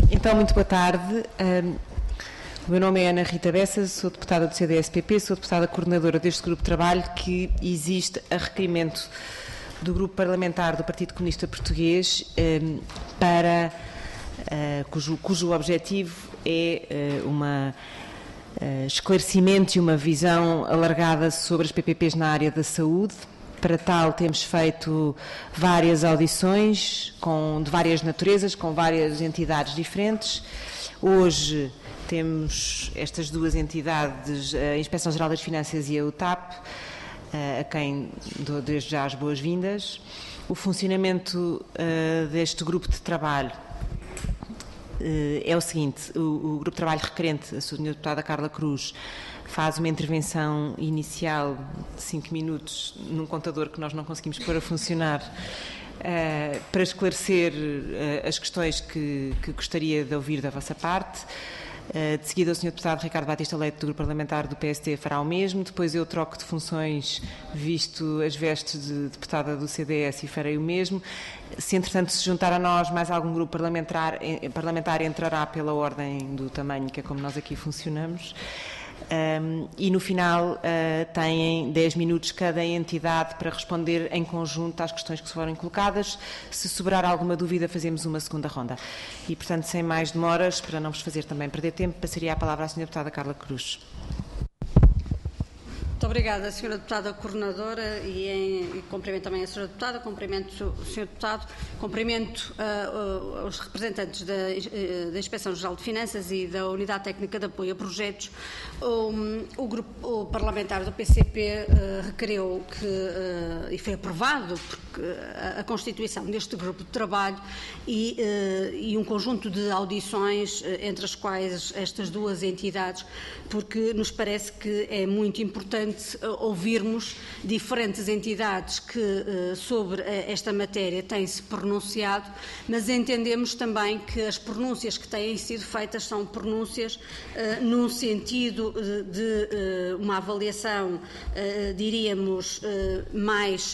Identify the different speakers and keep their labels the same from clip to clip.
Speaker 1: Então, muito boa tarde. O meu nome é Ana Rita Bessa, sou deputada do CDS-PP, sou deputada coordenadora deste grupo de trabalho que existe a requerimento do grupo parlamentar do Partido Comunista Português cujo objetivo é esclarecimento e uma visão alargada sobre as PPPs na área da saúde. Para tal, temos feito várias audições de várias naturezas, com várias entidades diferentes. Hoje temos estas duas entidades, a Inspeção-Geral das Finanças e a UTAP, a quem dou desde já as boas-vindas. O funcionamento deste grupo de trabalho é o seguinte: o grupo de trabalho requerente, a Sra. Deputada Carla Cruz, faz uma intervenção inicial de 5 minutos num contador que nós não conseguimos pôr a funcionar para esclarecer as questões que gostaria de ouvir da vossa parte. De seguida, o Sr. Deputado Ricardo Batista Leite, do Grupo Parlamentar do PST, fará o mesmo. Depois eu troco de funções, visto as vestes de deputada do CDS, e farei o mesmo. Se, entretanto, se juntar a nós mais algum grupo parlamentar entrará pela ordem do tamanho, que é como nós aqui funcionamos. E no final têm 10 minutos cada entidade para responder em conjunto às questões que se forem colocadas. Se sobrar alguma dúvida, fazemos uma segunda ronda. E, portanto, sem mais demoras, para não vos fazer também perder tempo, passaria a palavra à Sra. Deputada Carla Cruz.
Speaker 2: Muito obrigada, Sra. Deputada Coordenadora, e cumprimento também a Sra. Deputada, cumprimento o Sr. Deputado, cumprimento os representantes da Inspeção-Geral de Finanças e da Unidade Técnica de Apoio a Projetos. O grupo parlamentar do PCP requeriu e foi aprovado a constituição deste grupo de trabalho e um conjunto de audições, entre as quais estas duas entidades, porque nos parece que é muito importante ouvirmos diferentes entidades que sobre esta matéria têm-se pronunciado, mas entendemos também que as pronúncias que têm sido feitas são pronúncias num sentido de uma avaliação, diríamos, mais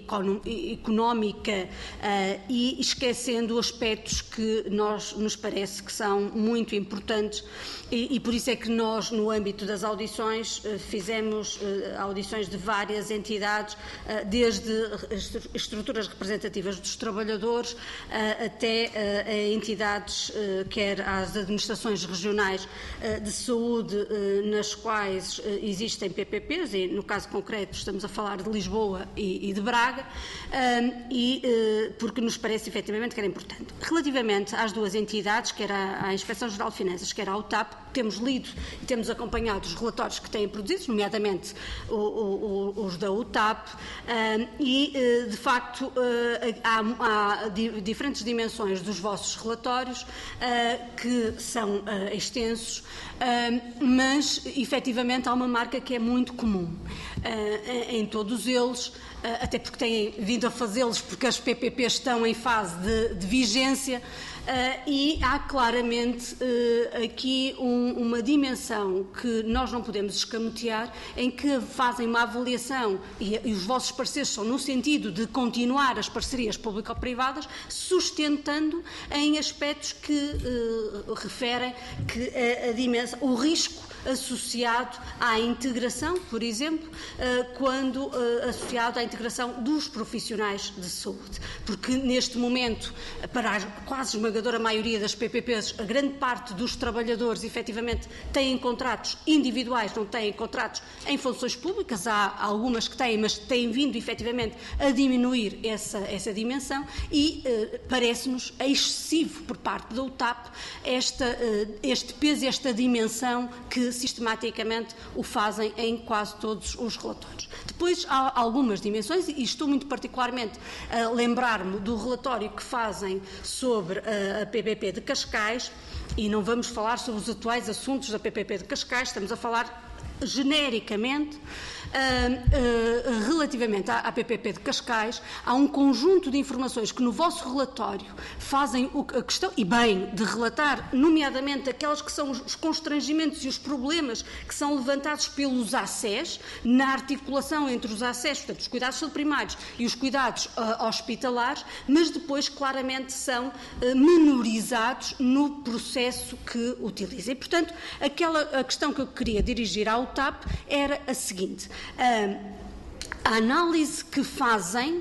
Speaker 2: económica e esquecendo aspectos que nos parece que são muito importantes e por isso é que nós, no âmbito das audições, fizemos audições de várias entidades, desde estruturas representativas dos trabalhadores até a entidades, quer às administrações regionais de saúde, nas quais existem PPPs, e no caso concreto estamos a falar de Lisboa e de Braga, porque nos parece efetivamente que era importante. Relativamente às duas entidades, quer à Inspeção-Geral de Finanças, quer à UTAP, temos lido e temos acompanhado os relatórios que têm produzidos, nomeadamente os da UTAP, e de facto há diferentes dimensões dos vossos relatórios que são extensos, mas efetivamente há uma marca que é muito comum em todos eles, até porque têm vindo a fazê-los porque as PPPs estão em fase de vigência. E há claramente aqui uma dimensão que nós não podemos escamotear, em que fazem uma avaliação e os vossos pareceres são no sentido de continuar as parcerias público-privadas, sustentando em aspectos que referem que a dimensão, o risco associado à integração, por exemplo, quando associado à integração dos profissionais de saúde. Porque neste momento, para a quase esmagadora maioria das PPPs, a grande parte dos trabalhadores efetivamente têm contratos individuais, não têm contratos em funções públicas. Há algumas que têm, mas têm vindo efetivamente a diminuir essa dimensão e parece-nos excessivo por parte da UTAP este peso, esta dimensão que sistematicamente o fazem em quase todos os relatórios. Depois há algumas dimensões, e estou muito particularmente a lembrar-me do relatório que fazem sobre a PPP de Cascais, e não vamos falar sobre os atuais assuntos da PPP de Cascais, estamos a falar genericamente Relativamente à PPP de Cascais, há um conjunto de informações que no vosso relatório fazem a questão, e bem, de relatar, nomeadamente aquelas que são os constrangimentos e os problemas que são levantados pelos ACES, na articulação entre os ACES, portanto, os cuidados de saúde primários e os cuidados hospitalares, mas depois claramente são menorizados no processo que utiliza. E, portanto, a questão que eu queria dirigir ao TAP era a seguinte: a análise que fazem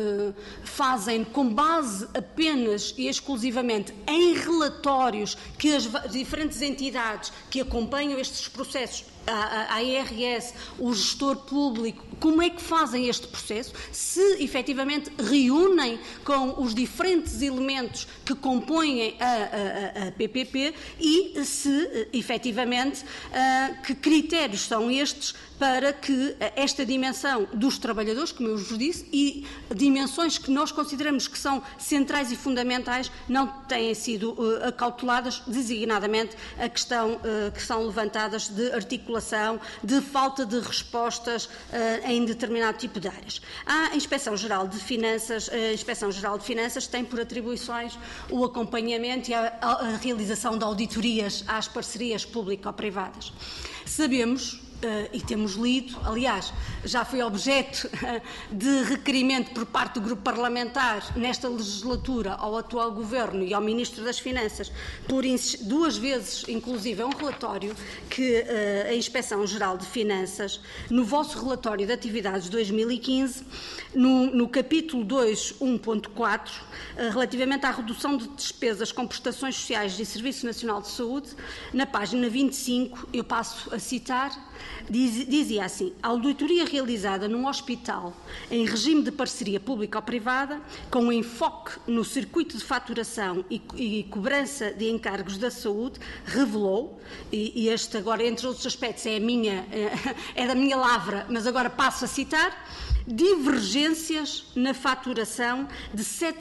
Speaker 2: com base apenas e exclusivamente em relatórios que as diferentes entidades que acompanham estes processos, a IRS, o gestor público, como é que fazem este processo, se efetivamente reúnem com os diferentes elementos que compõem a PPP e se efetivamente que critérios são estes para que esta dimensão dos trabalhadores, como eu vos disse, e dimensões que nós consideramos que são centrais e fundamentais não tenham sido acauteladas, designadamente a questão que são levantadas de articulação, de falta de respostas em determinado tipo de áreas. A Inspeção-Geral de Finanças, a Inspeção-Geral de Finanças tem por atribuições o acompanhamento e a realização de auditorias às parcerias público-privadas. Sabemos e temos lido, aliás, já foi objeto de requerimento por parte do grupo parlamentar nesta legislatura ao atual Governo e ao Ministro das Finanças, por duas vezes, inclusive, é um relatório que a Inspeção-Geral de Finanças, no vosso relatório de atividades de 2015, no capítulo 2, 1.4, relativamente à redução de despesas com prestações sociais e Serviço Nacional de Saúde, na página 25, eu passo a citar, dizia assim: a auditoria realizada num hospital em regime de parceria público-privada, com enfoque no circuito de faturação e cobrança de encargos da saúde, revelou, e este agora, entre outros aspectos, é da minha lavra, mas agora passo a citar, divergências na faturação de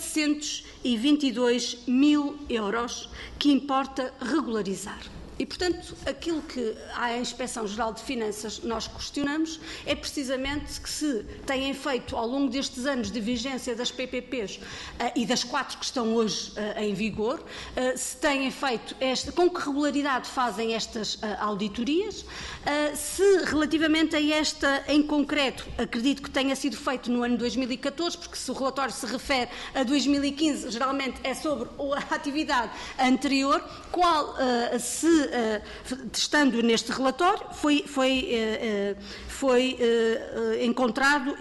Speaker 2: 722 mil euros que importa regularizar. E, portanto, aquilo que a Inspeção-Geral de Finanças nós questionamos é precisamente que se têm feito ao longo destes anos de vigência das PPPs e das 4 que estão hoje em vigor, se têm feito, com que regularidade fazem estas auditorias, se relativamente a esta em concreto, acredito que tenha sido feito no ano 2014, porque se o relatório se refere a 2015, geralmente é sobre a atividade anterior, estando neste relatório, foi encontrado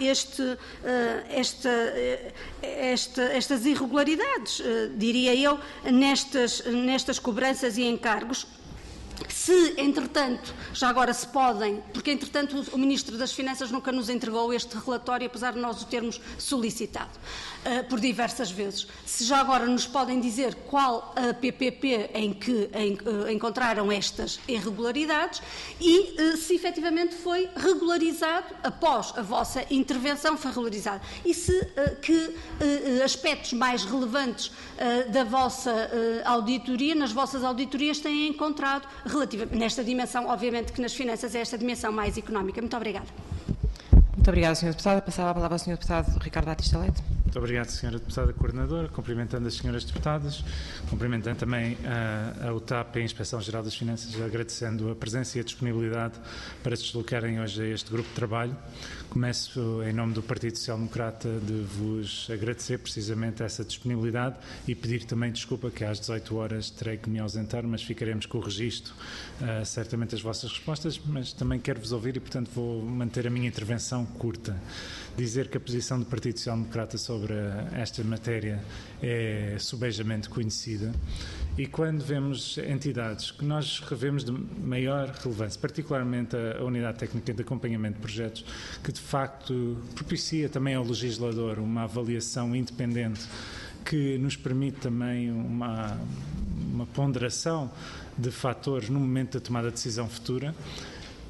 Speaker 2: estas irregularidades, diria eu, nestas cobranças e encargos. Se, entretanto, já agora se podem, porque, entretanto, o Ministro das Finanças nunca nos entregou este relatório, apesar de nós o termos solicitado por diversas vezes. Se já agora nos podem dizer qual a PPP em que encontraram estas irregularidades e se efetivamente foi regularizado, após a vossa intervenção, foi regularizado. E que aspectos mais relevantes da vossa auditoria, nas vossas auditorias, têm encontrado relativamente nesta dimensão, obviamente que nas finanças é esta dimensão mais económica. Muito obrigada.
Speaker 1: Muito obrigada, Sra. Deputada. Passava a palavra ao Sr. Deputado Ricardo Batista Leite.
Speaker 3: Muito obrigado, Sra. Deputada Coordenadora, cumprimentando as Sras. Deputadas, cumprimentando também a UTAP e a Inspeção-Geral das Finanças, agradecendo a presença e a disponibilidade para se deslocarem hoje a este grupo de trabalho. Começo, em nome do Partido Social Democrata, de vos agradecer precisamente essa disponibilidade e pedir também desculpa que às 18 horas terei que me ausentar, mas ficaremos com o registro, certamente, das vossas respostas, mas também quero-vos ouvir e, portanto, vou manter a minha intervenção curta. Dizer que a posição do Partido Social Democrata sobre esta matéria é subejamente conhecida e quando vemos entidades que nós revemos de maior relevância, particularmente a Unidade Técnica de Acompanhamento de Projetos, que de facto propicia também ao legislador uma avaliação independente que nos permite também uma ponderação de fatores no momento da tomada de decisão futura,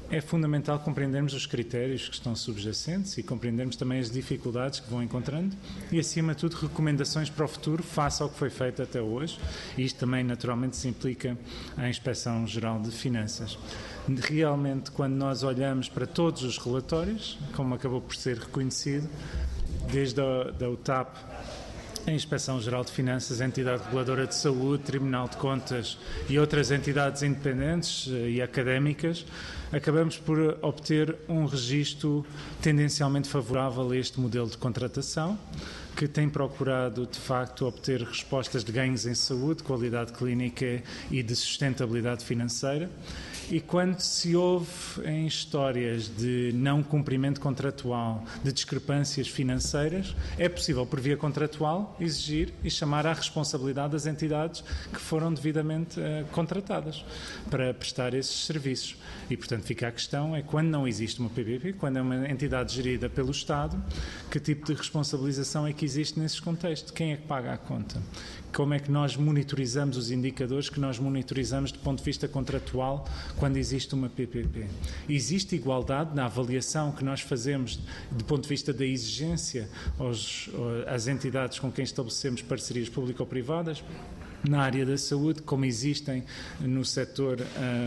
Speaker 3: é fundamental compreendermos os critérios que estão subjacentes e compreendermos também as dificuldades que vão encontrando e, acima de tudo, recomendações para o futuro face ao que foi feito até hoje. E isto também, naturalmente, se implica à Inspeção-Geral de Finanças. Realmente, quando nós olhamos para todos os relatórios, como acabou por ser reconhecido, desde a UTAP, a Inspeção-Geral de Finanças, a Entidade Reguladora de Saúde, Tribunal de Contas e outras entidades independentes e académicas, acabamos por obter um registro tendencialmente favorável a este modelo de contratação, que tem procurado, de facto, obter respostas de ganhos em saúde, qualidade clínica e de sustentabilidade financeira. E quando se ouve em histórias de não cumprimento contratual, de discrepâncias financeiras, é possível, por via contratual, exigir e chamar à responsabilidade das entidades que foram devidamente contratadas para prestar esses serviços. E, portanto, fica a questão, quando não existe uma PPP, quando é uma entidade gerida pelo Estado, que tipo de responsabilização é que existe nesses contextos? Quem é que paga a conta? Como é que nós monitorizamos os indicadores que nós monitorizamos do ponto de vista contratual quando existe uma PPP? Existe igualdade na avaliação que nós fazemos do ponto de vista da exigência às entidades com quem estabelecemos parcerias público-privadas? Na área da saúde, como existem no setor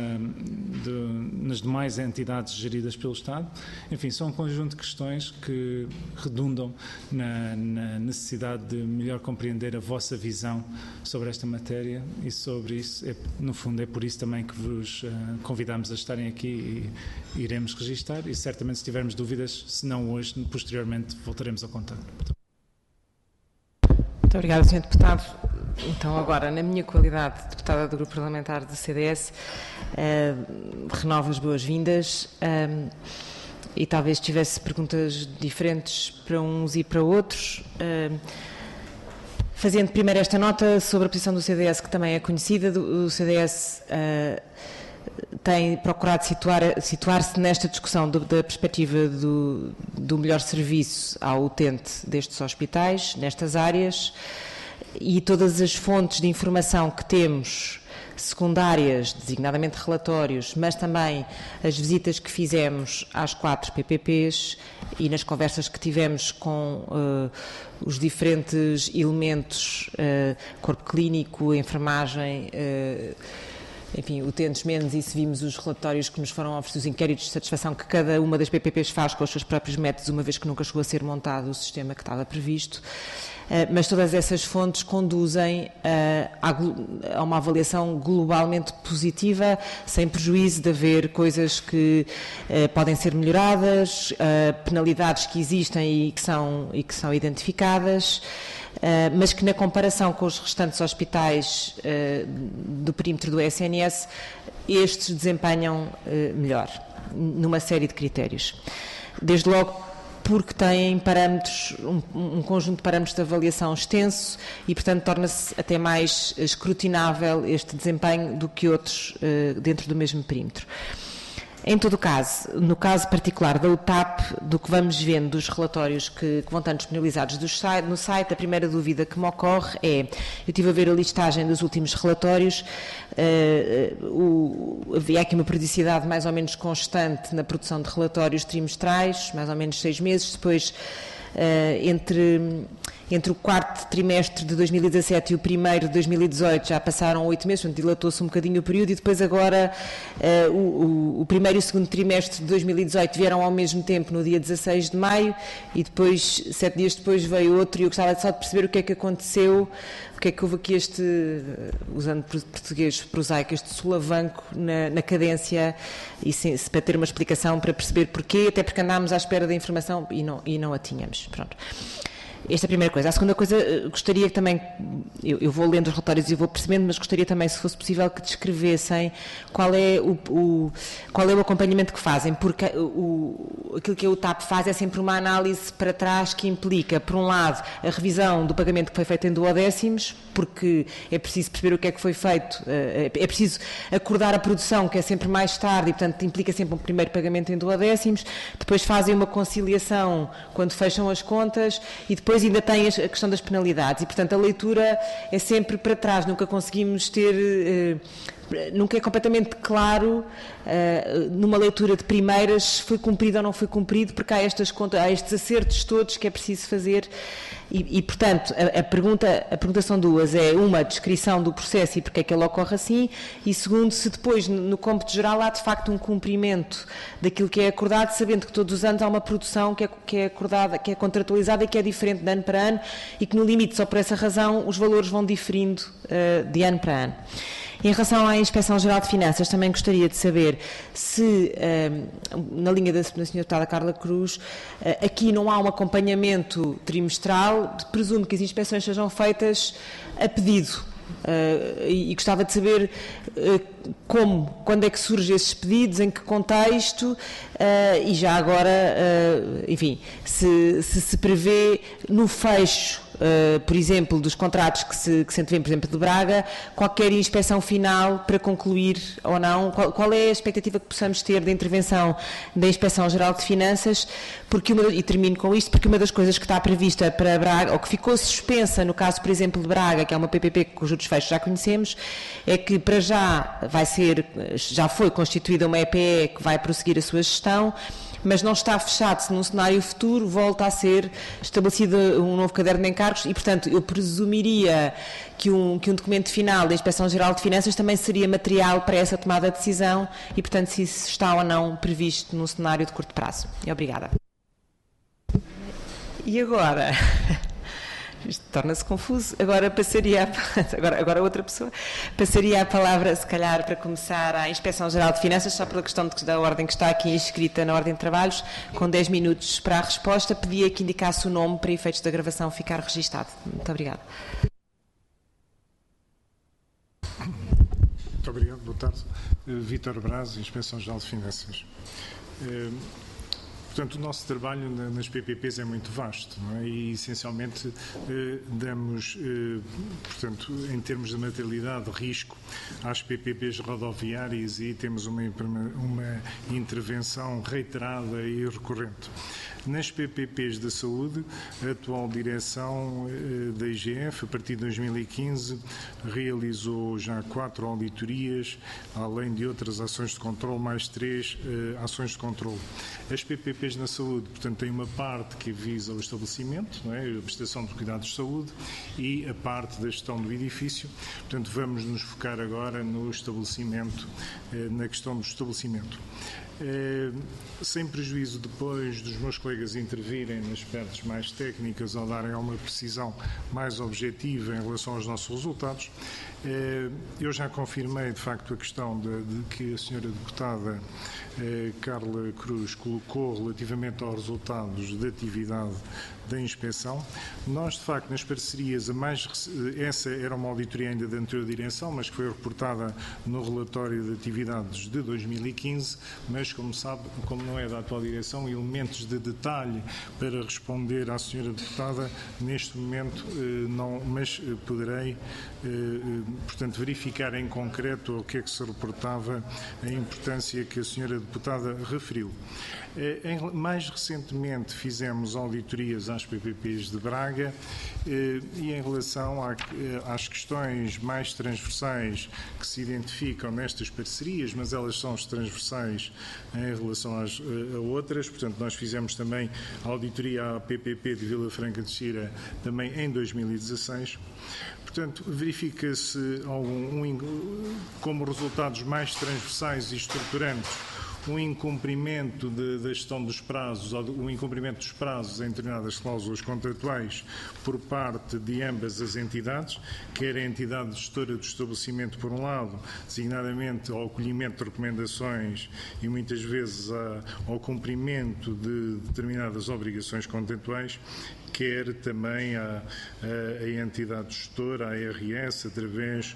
Speaker 3: nas demais entidades geridas pelo Estado. Enfim, são um conjunto de questões que redundam na necessidade de melhor compreender a vossa visão sobre esta matéria e sobre isso, no fundo, é por isso também que vos convidamos a estarem aqui e iremos registar e certamente se tivermos dúvidas, se não hoje, posteriormente voltaremos ao contacto.
Speaker 1: Muito obrigada, Sr. Deputado. Então, agora, na minha qualidade de deputada do Grupo Parlamentar do CDS, renovo as boas-vindas e talvez tivesse perguntas diferentes para uns e para outros. Fazendo primeiro esta nota sobre a posição do CDS, que também é conhecida, o CDS tem procurado situar-se nesta discussão da perspectiva do melhor serviço ao utente destes hospitais, nestas áreas, e todas as fontes de informação que temos, secundárias, designadamente relatórios, mas também as visitas que fizemos às 4 PPPs e nas conversas que tivemos com os diferentes elementos, corpo clínico, enfermagem, enfim, utentes menos, e se vimos os relatórios que nos foram oferecidos, os inquéritos de satisfação que cada uma das PPPs faz com os seus próprios métodos, uma vez que nunca chegou a ser montado o sistema que estava previsto. Mas todas essas fontes conduzem a uma avaliação globalmente positiva, sem prejuízo de haver coisas que podem ser melhoradas, penalidades que existem e que são identificadas, mas que na comparação com os restantes hospitais do perímetro do SNS, estes desempenham melhor, numa série de critérios. Desde logo porque têm parâmetros, um conjunto de parâmetros de avaliação extenso e, portanto, torna-se até mais escrutinável este desempenho do que outros dentro do mesmo perímetro. Em todo o caso, no caso particular da UTAP, do que vamos vendo dos relatórios que vão estando disponibilizados no site, a primeira dúvida que me ocorre é, eu estive a ver a listagem dos últimos relatórios, havia aqui uma periodicidade mais ou menos constante na produção de relatórios trimestrais, mais ou menos 6 meses, depois entre o quarto trimestre de 2017 e o primeiro de 2018 já passaram 8 meses, portanto dilatou-se um bocadinho o período, e depois agora o primeiro e o segundo trimestre de 2018 vieram ao mesmo tempo no dia 16 de maio e depois, 7 dias depois, veio outro, e eu gostava só de perceber o que é que aconteceu, porque é que houve aqui usando português prosaico, este solavanco na cadência, e para ter uma explicação, para perceber porquê, até porque andámos à espera da informação e não a tínhamos. Pronto. Esta é a primeira coisa. A segunda coisa, gostaria que também, eu vou lendo os relatórios e vou percebendo, mas gostaria também, se fosse possível, que descrevessem qual é o acompanhamento que fazem, porque aquilo que a UTAP faz é sempre uma análise para trás que implica, por um lado, a revisão do pagamento que foi feito em duodécimos, porque é preciso perceber o que é que foi feito, é preciso acordar a produção, que é sempre mais tarde, e, portanto, implica sempre um primeiro pagamento em duodécimos, depois fazem uma conciliação quando fecham as contas, e depois ainda tem a questão das penalidades, e, portanto, a leitura é sempre para trás, nunca conseguimos ter nunca é completamente claro, numa leitura de primeiras, se foi cumprido ou não foi cumprido, porque há estes acertos todos que é preciso fazer e portanto, a pergunta são duas, é uma, a descrição do processo e porque é que ele ocorre assim, e segundo, se depois, no cômputo geral, há de facto um cumprimento daquilo que é acordado, sabendo que todos os anos há uma produção que é acordada, que é contratualizada e que é diferente de ano para ano, e que no limite, só por essa razão, os valores vão diferindo de ano para ano. Em relação à Inspeção-Geral de Finanças, também gostaria de saber se, na linha da Sra. Deputada Carla Cruz, aqui não há um acompanhamento trimestral, presumo que as inspeções sejam feitas a pedido. E gostava de saber quando é que surgem esses pedidos, em que contexto, e já agora, enfim, se prevê no fecho, por exemplo, dos contratos que se antevêem, por exemplo, de Braga, qualquer inspeção final para concluir ou não, qual é a expectativa que possamos ter da intervenção da Inspeção-Geral de Finanças, e termino com isto, porque uma das coisas que está prevista para Braga, ou que ficou suspensa no caso, por exemplo, de Braga, que é uma PPP cujo desfecho já conhecemos, é que para já foi constituída uma EPE que vai prosseguir a sua gestão, mas não está fechado se num cenário futuro volta a ser estabelecido um novo caderno de encargos e, portanto, eu presumiria que um documento final da Inspeção-Geral de Finanças também seria material para essa tomada de decisão e, portanto, se isso está ou não previsto num cenário de curto prazo. Obrigada. E agora... Isto torna-se confuso. Agora agora outra pessoa passaria a palavra, se calhar, para começar à Inspeção-Geral de Finanças, só pela questão da ordem que está aqui inscrita na ordem de trabalhos, com 10 minutos para a resposta. Pedia que indicasse o nome para efeitos da gravação ficar registado. Muito obrigada.
Speaker 4: Muito obrigado. Boa tarde. Vítor Braz, Inspeção-Geral de Finanças. Portanto, o nosso trabalho nas PPPs é muito vasto, não é? E, essencialmente, damos, portanto, em termos de materialidade, de risco às PPPs rodoviárias e temos uma intervenção reiterada e recorrente. Nas PPPs da saúde, a atual direção da IGF, a partir de 2015, realizou já 4 auditorias, além de outras ações de controle, mais 3 ações de controle. As PPPs na saúde, portanto, têm uma parte que visa o estabelecimento, não é? A prestação de cuidados de saúde, e a parte da gestão do edifício. Portanto, vamos nos focar agora no estabelecimento, na questão do estabelecimento. Sem prejuízo depois dos meus colegas intervirem nas partes mais técnicas ou darem uma precisão mais objetiva em relação aos nossos resultados, eu já confirmei de facto a questão de que a senhora deputada Carla Cruz colocou relativamente aos resultados da atividade da inspeção. Nós, de facto, nas parcerias, essa era uma auditoria ainda da anterior direção, mas que foi reportada no relatório de atividades de 2015, mas, como sabe, como não é da atual direção, elementos de detalhe para responder à senhora deputada, neste momento não, mas poderei, portanto, verificar em concreto o que é que se reportava, a importância que a senhora deputada referiu. Mais recentemente fizemos auditorias às PPPs de Braga e em relação às questões mais transversais que se identificam nestas parcerias, mas elas são transversais em relação a outras. Portanto, nós fizemos também a auditoria à PPP de Vila Franca de Xira também em 2016. Portanto, verifica-se como resultados mais transversais e estruturantes um incumprimento da gestão dos prazos, ou um incumprimento dos prazos em determinadas cláusulas contratuais por parte de ambas as entidades, quer a entidade gestora do estabelecimento, por um lado, designadamente ao acolhimento de recomendações e muitas vezes ao cumprimento de determinadas obrigações contratuais, quer também a entidade gestora, a ARS, através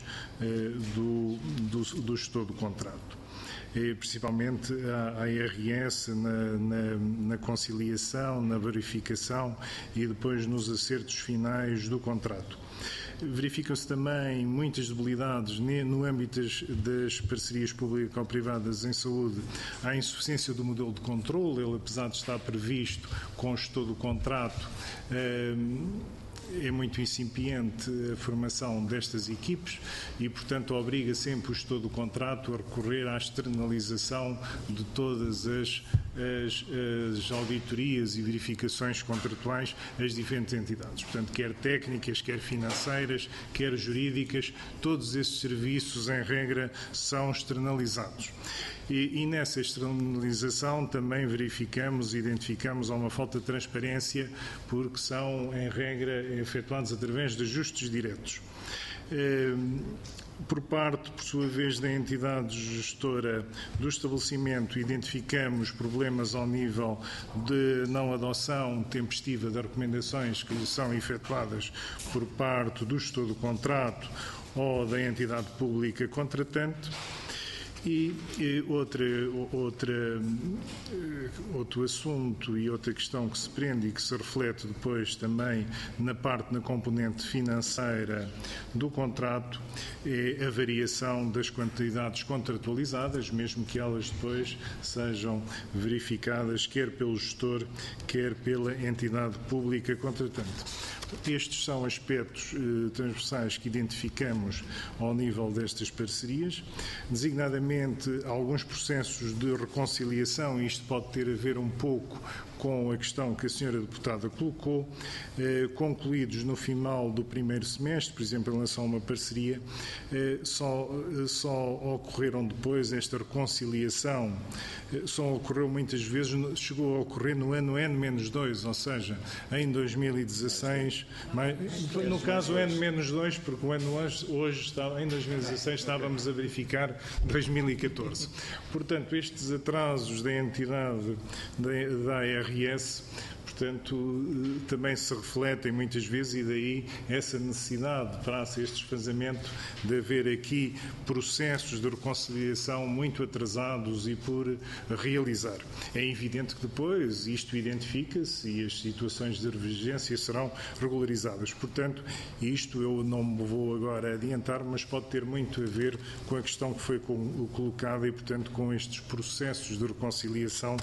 Speaker 4: do gestor do contrato. Principalmente a ARS na conciliação, na verificação e depois nos acertos finais do contrato. Verificam-se também muitas debilidades no âmbito das parcerias público-privadas em saúde. Há a insuficiência do modelo de controle, ele, apesar de estar previsto, constou do contrato, é muito incipiente a formação destas equipes e, portanto, obriga sempre o gestor do contrato a recorrer à externalização de todas as auditorias e verificações contratuais às diferentes entidades. Portanto, quer técnicas, quer financeiras, quer jurídicas, todos esses serviços, em regra, são externalizados. E nessa externalização também identificamos uma falta de transparência, porque são, em regra, efetuados através de ajustes diretos. Por sua vez, da entidade gestora do estabelecimento, identificamos problemas ao nível de não adoção tempestiva das recomendações que lhe são efetuadas por parte do gestor do contrato ou da entidade pública contratante. E outro assunto e outra questão que se prende e que se reflete depois também na componente financeira do contrato é a variação das quantidades contratualizadas, mesmo que elas depois sejam verificadas quer pelo gestor, quer pela entidade pública contratante. Estes são aspectos transversais que identificamos ao nível destas parcerias, designadamente alguns processos de reconciliação, e isto pode ter a ver um pouco com a questão que a senhora deputada colocou, concluídos no final do primeiro semestre, por exemplo, em relação a uma parceria, só ocorreram depois esta reconciliação, só ocorreu muitas vezes, chegou a ocorrer no ano N-2, ou seja, em 2016, no caso N-2, porque o ano hoje em 2016 estávamos a verificar 2014. Portanto, estes atrasos da entidade da ARS, portanto, também se refletem muitas vezes, e daí essa necessidade, para este desfazamento, de haver aqui processos de reconciliação muito atrasados e por realizar. É evidente que depois isto identifica-se e as situações de divergência serão regularizadas. Portanto, isto eu não me vou agora adiantar, mas pode ter muito a ver com a questão que foi colocada e, portanto, com estes processos de reconciliação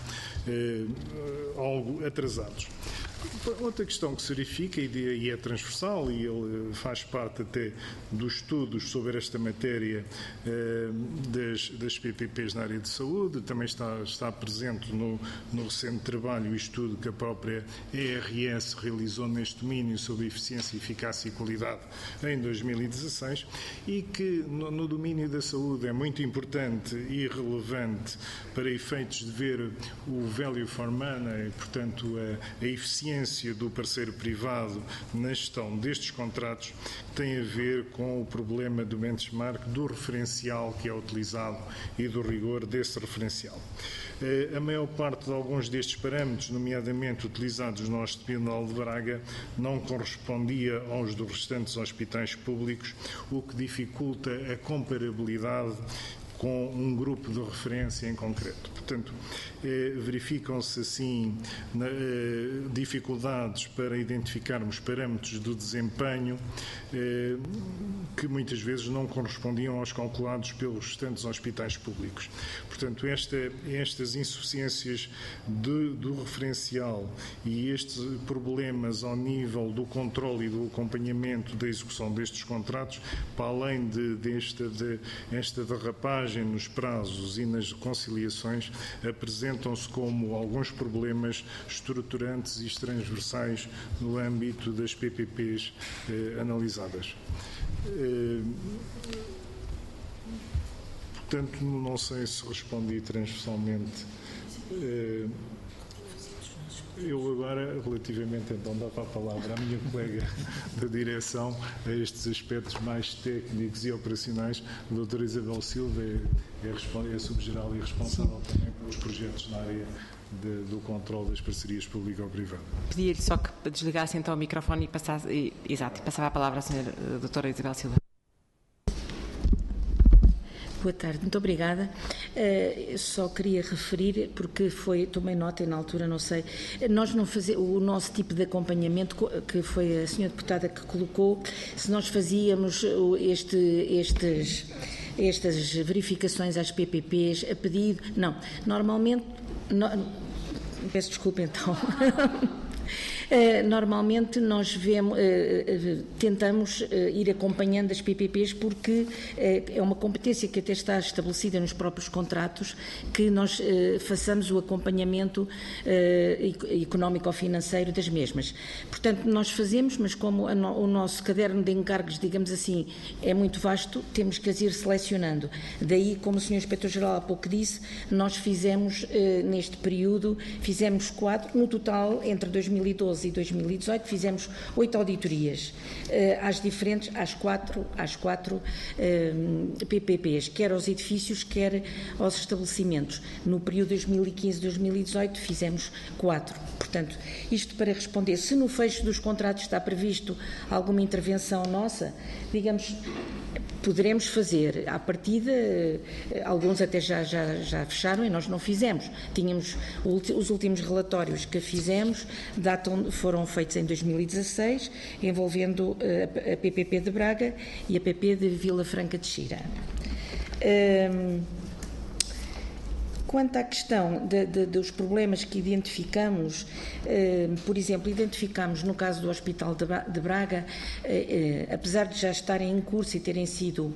Speaker 4: algo atrasados. Outra questão que se verifica e é transversal, e ele faz parte até dos estudos sobre esta matéria das PPPs na área de saúde, também está presente no recente trabalho e estudo que a própria ERS realizou neste domínio sobre eficiência, eficácia e qualidade em 2016, e que no domínio da saúde é muito importante e relevante para efeitos de ver o value for money, portanto a eficiência do parceiro privado na gestão destes contratos, tem a ver com o problema do benchmark, do referencial que é utilizado e do rigor desse referencial. A maior parte de alguns destes parâmetros, nomeadamente utilizados no Hospital de Braga, não correspondia aos dos restantes hospitais públicos, o que dificulta a comparabilidade com um grupo de referência em concreto. Portanto, verificam-se assim dificuldades para identificarmos parâmetros do desempenho que muitas vezes não correspondiam aos calculados pelos restantes hospitais públicos. Portanto, estas insuficiências do referencial e estes problemas ao nível do controle e do acompanhamento da execução destes contratos, para além desta derrapagem nos prazos e nas conciliações, apresentam-se como alguns problemas estruturantes e transversais no âmbito das PPPs analisadas. Portanto, não sei se respondi transversalmente. Eu agora, relativamente, então, dava a palavra à minha colega da direção a estes aspectos mais técnicos e operacionais. A doutora Isabel Silva é subgeral e responsável também pelos projetos na área do controle das parcerias público-privado.
Speaker 1: Pedia-lhe só que desligasse então o microfone e passava a palavra à senhora doutora Isabel Silva.
Speaker 5: Boa tarde, muito obrigada. Só queria referir, porque tomei nota e na altura não sei, nós não fazemos o nosso tipo de acompanhamento, que foi a senhora deputada que colocou, se nós fazíamos estas verificações às PPPs a pedido, não, normalmente, peço desculpa então, Normalmente nós tentamos ir acompanhando as PPPs porque é uma competência que até está estabelecida nos próprios contratos, que nós façamos o acompanhamento económico-financeiro das mesmas. Portanto, nós fazemos, mas como o nosso caderno de encargos, digamos assim, é muito vasto, temos que as ir selecionando. Daí, como o Sr. Inspetor-Geral há pouco disse, nós fizemos, neste período, fizemos 4, no total, entre 2012 e 2018, fizemos 8 auditorias, às quatro PPPs, quer aos edifícios, quer aos estabelecimentos. No período 2015-2018 fizemos 4. Portanto, isto para responder, se no fecho dos contratos está previsto alguma intervenção nossa, digamos, poderemos fazer. À partida, alguns até já fecharam e nós não fizemos. Tínhamos os últimos relatórios que fizemos, foram feitos em 2016, envolvendo a PPP de Braga e a PP de Vila Franca de Xira. Quanto à questão dos problemas que identificamos, por exemplo, identificamos no caso do Hospital de Braga, apesar de já estarem em curso e terem sido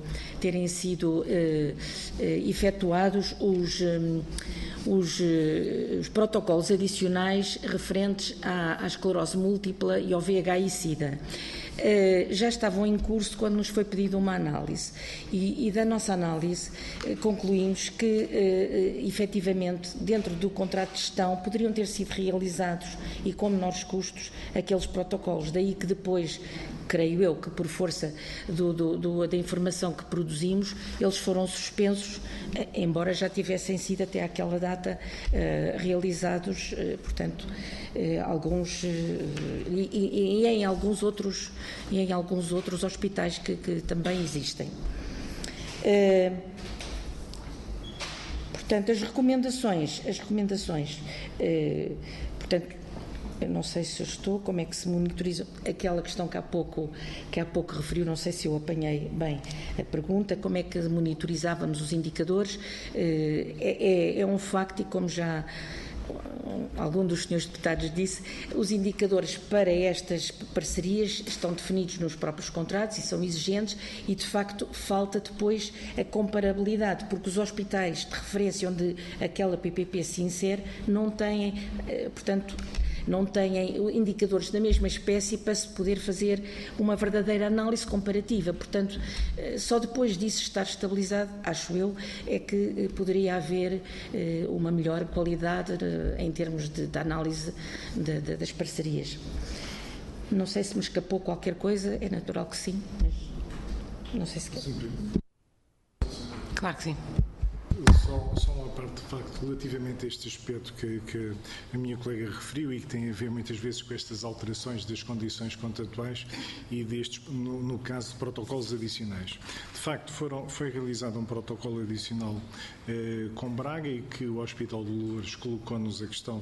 Speaker 5: efetuados os protocolos adicionais referentes à esclerose múltipla e ao VIH e SIDA. Já estavam em curso quando nos foi pedida uma análise e da nossa análise concluímos que efetivamente dentro do contrato de gestão poderiam ter sido realizados e com menores custos aqueles protocolos, daí que depois, creio eu, que por força da informação que produzimos, eles foram suspensos, embora já tivessem sido até àquela data realizados, portanto, alguns e em alguns outros hospitais que também existem. Portanto, as recomendações, portanto, eu não sei se eu estou, como é que se monitoriza aquela questão que há pouco referiu, não sei se eu apanhei bem a pergunta, como é que monitorizávamos os indicadores. É um facto, e como já algum dos senhores deputados disse, os indicadores para estas parcerias estão definidos nos próprios contratos e são exigentes e, de facto, falta depois a comparabilidade, porque os hospitais de referência onde aquela PPP se insere não têm, portanto, não têm indicadores da mesma espécie para se poder fazer uma verdadeira análise comparativa. Portanto, só depois disso estar estabilizado, acho eu, é que poderia haver uma melhor qualidade em termos de análise das parcerias. Não sei se me escapou qualquer coisa, é natural que sim, mas não sei se quer.
Speaker 1: Claro que sim.
Speaker 4: Só uma parte de facto relativamente a este aspecto que a minha colega referiu e que tem a ver muitas vezes com estas alterações das condições contratuais e destes, no caso de protocolos adicionais. De facto, foi realizado um protocolo adicional com Braga e que o Hospital de Loures colocou a questão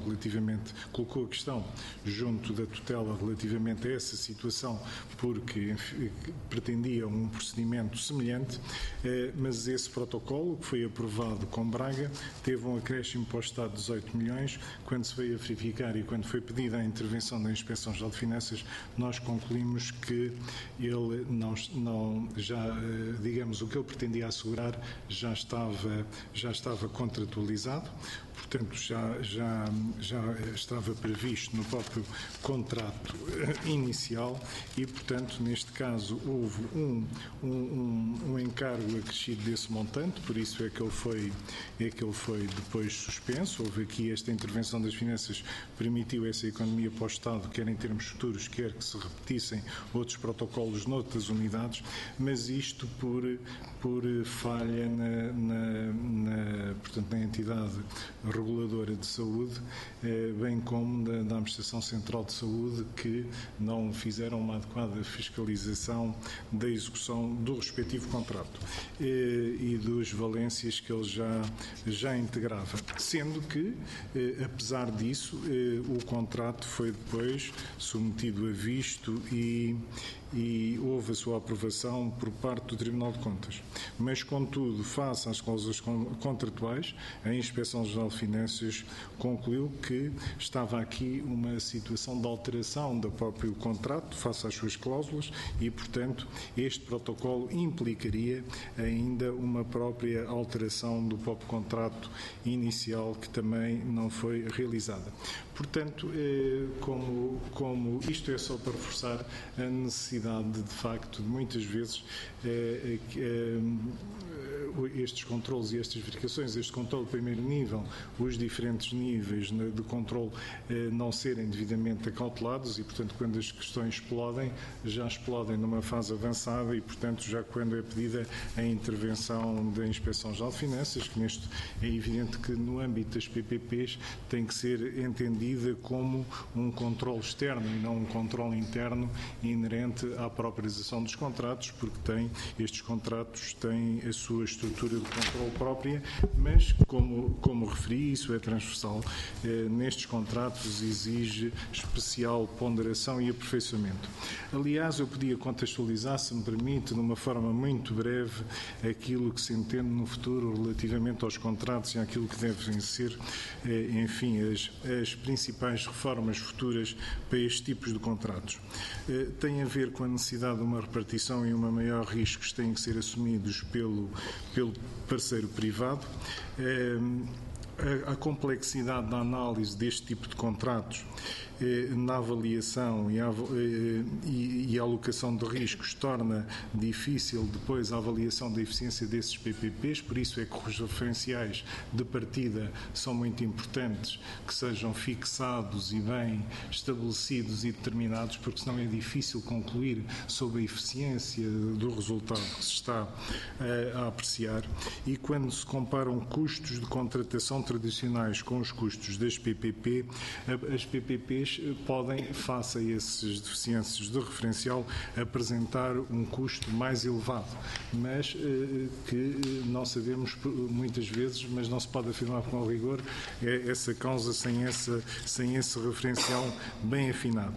Speaker 4: junto da tutela relativamente a essa situação, porque pretendia um procedimento semelhante, mas esse protocolo que foi aprovado com Braga teve um acréscimo para o Estado de 18 milhões. Quando se veio a verificar e quando foi pedida a intervenção da Inspeção-Geral de Finanças, nós concluímos que ele digamos, o que ele pretendia assegurar já estava contratualizado. Portanto, já estava previsto no próprio contrato inicial e, portanto, neste caso houve um encargo acrescido desse montante, por isso é que ele foi depois suspenso. Houve aqui esta intervenção das finanças, permitiu essa economia para o Estado, quer em termos futuros, quer que se repetissem outros protocolos noutras unidades, mas isto por falha portanto, na entidade reguladora de saúde, bem como da Administração Central de Saúde, que não fizeram uma adequada fiscalização da execução do respectivo contrato e das valências que ele já integrava. Sendo que, apesar disso, o contrato foi depois submetido a visto e e houve a sua aprovação por parte do Tribunal de Contas. Mas, contudo, face às cláusulas contratuais, a Inspeção-Geral de Finanças concluiu que estava aqui uma situação de alteração do próprio contrato face às suas cláusulas e, portanto, este protocolo implicaria ainda uma própria alteração do próprio contrato inicial que também não foi realizada. Portanto, como isto é só para reforçar a necessidade de facto, de muitas vezes estes controlos e estas verificações, este controle de primeiro nível, os diferentes níveis de controle não serem devidamente acautelados e, portanto, quando as questões explodem, já explodem numa fase avançada e, portanto, já quando é pedida a intervenção da Inspeção-Geral de Finanças, que neste é evidente que no âmbito das PPPs tem que ser entendida como um controle externo e não um controle interno inerente à própria execução dos contratos, porque estes contratos têm a sua estrutura de controle própria, mas, como referi, isso é transversal. Nestes contratos exige especial ponderação e aperfeiçoamento. Aliás, eu podia contextualizar, se me permite, de uma forma muito breve, aquilo que se entende no futuro relativamente aos contratos e àquilo que devem ser, enfim, as principais reformas futuras para estes tipos de contratos. Tem a ver com a necessidade de uma repartição e uma maior riscos que têm que ser assumidos pelo parceiro privado. A complexidade da análise deste tipo de contratos na avaliação e alocação de riscos torna difícil depois a avaliação da eficiência desses PPPs, por isso é que os referenciais de partida são muito importantes, que sejam fixados e bem estabelecidos e determinados, porque senão é difícil concluir sobre a eficiência do resultado que se está a apreciar. E quando se comparam custos de contratação tradicionais com os custos das PPP, as PPPs podem, face a essas deficiências de referencial, apresentar um custo mais elevado, mas que não sabemos muitas vezes, mas não se pode afirmar com rigor essa causa sem esse referencial bem afinado.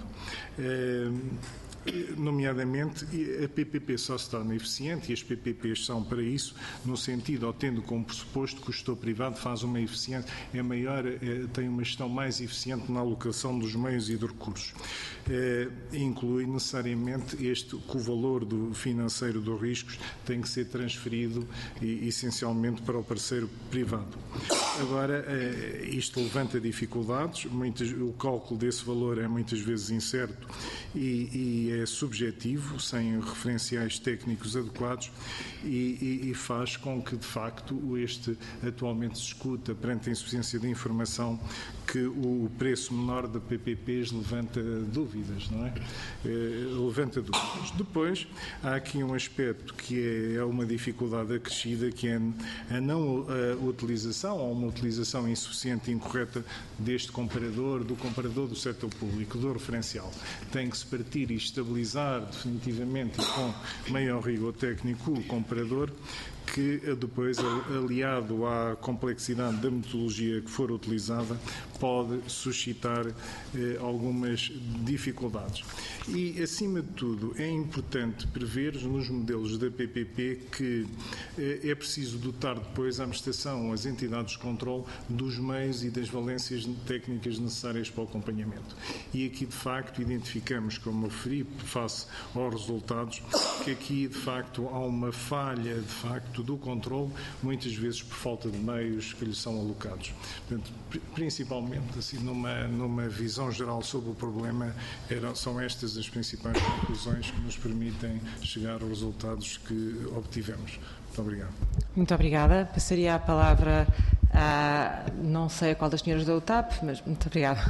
Speaker 4: Nomeadamente, a PPP só se torna eficiente, e as PPPs são para isso, no sentido, ou tendo como pressuposto que o gestor privado faz uma eficiência, tem uma gestão mais eficiente na alocação dos meios e dos recursos. Inclui necessariamente que o valor financeiro dos riscos tem que ser transferido essencialmente para o parceiro privado. Agora, isto levanta dificuldades, o cálculo desse valor é muitas vezes incerto e é subjetivo, sem referenciais técnicos adequados e faz com que, de facto, atualmente se escuta, perante a insuficiência de informação, que o preço menor da PPPs levanta dúvidas, não é? Levanta dúvidas. Depois, há aqui um aspecto que é uma dificuldade acrescida, que é a não utilização ou uma utilização insuficiente e incorreta do comparador do setor público, do referencial. Tem que se partir e estabilizar definitivamente e com maior rigor técnico o comparador, que depois, aliado à complexidade da metodologia que for utilizada, pode suscitar algumas dificuldades. E, acima de tudo, é importante prever nos modelos da PPP que é preciso dotar depois a administração, as entidades de controle, dos meios e das valências técnicas necessárias para o acompanhamento. E aqui, de facto, identificamos, como eu referi, face aos resultados, que aqui, de facto, há uma falha, de facto, do controle, muitas vezes por falta de meios que lhe são alocados. Portanto, principalmente, assim, numa visão geral sobre o problema, são estas as principais conclusões que nos permitem chegar aos resultados que obtivemos. Muito obrigado.
Speaker 1: Muito obrigada. Passaria a palavra a, não sei a qual das senhoras da UTAP, mas muito obrigada.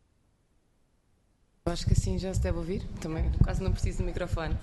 Speaker 6: Eu acho que assim já se deve ouvir, também quase não preciso do microfone.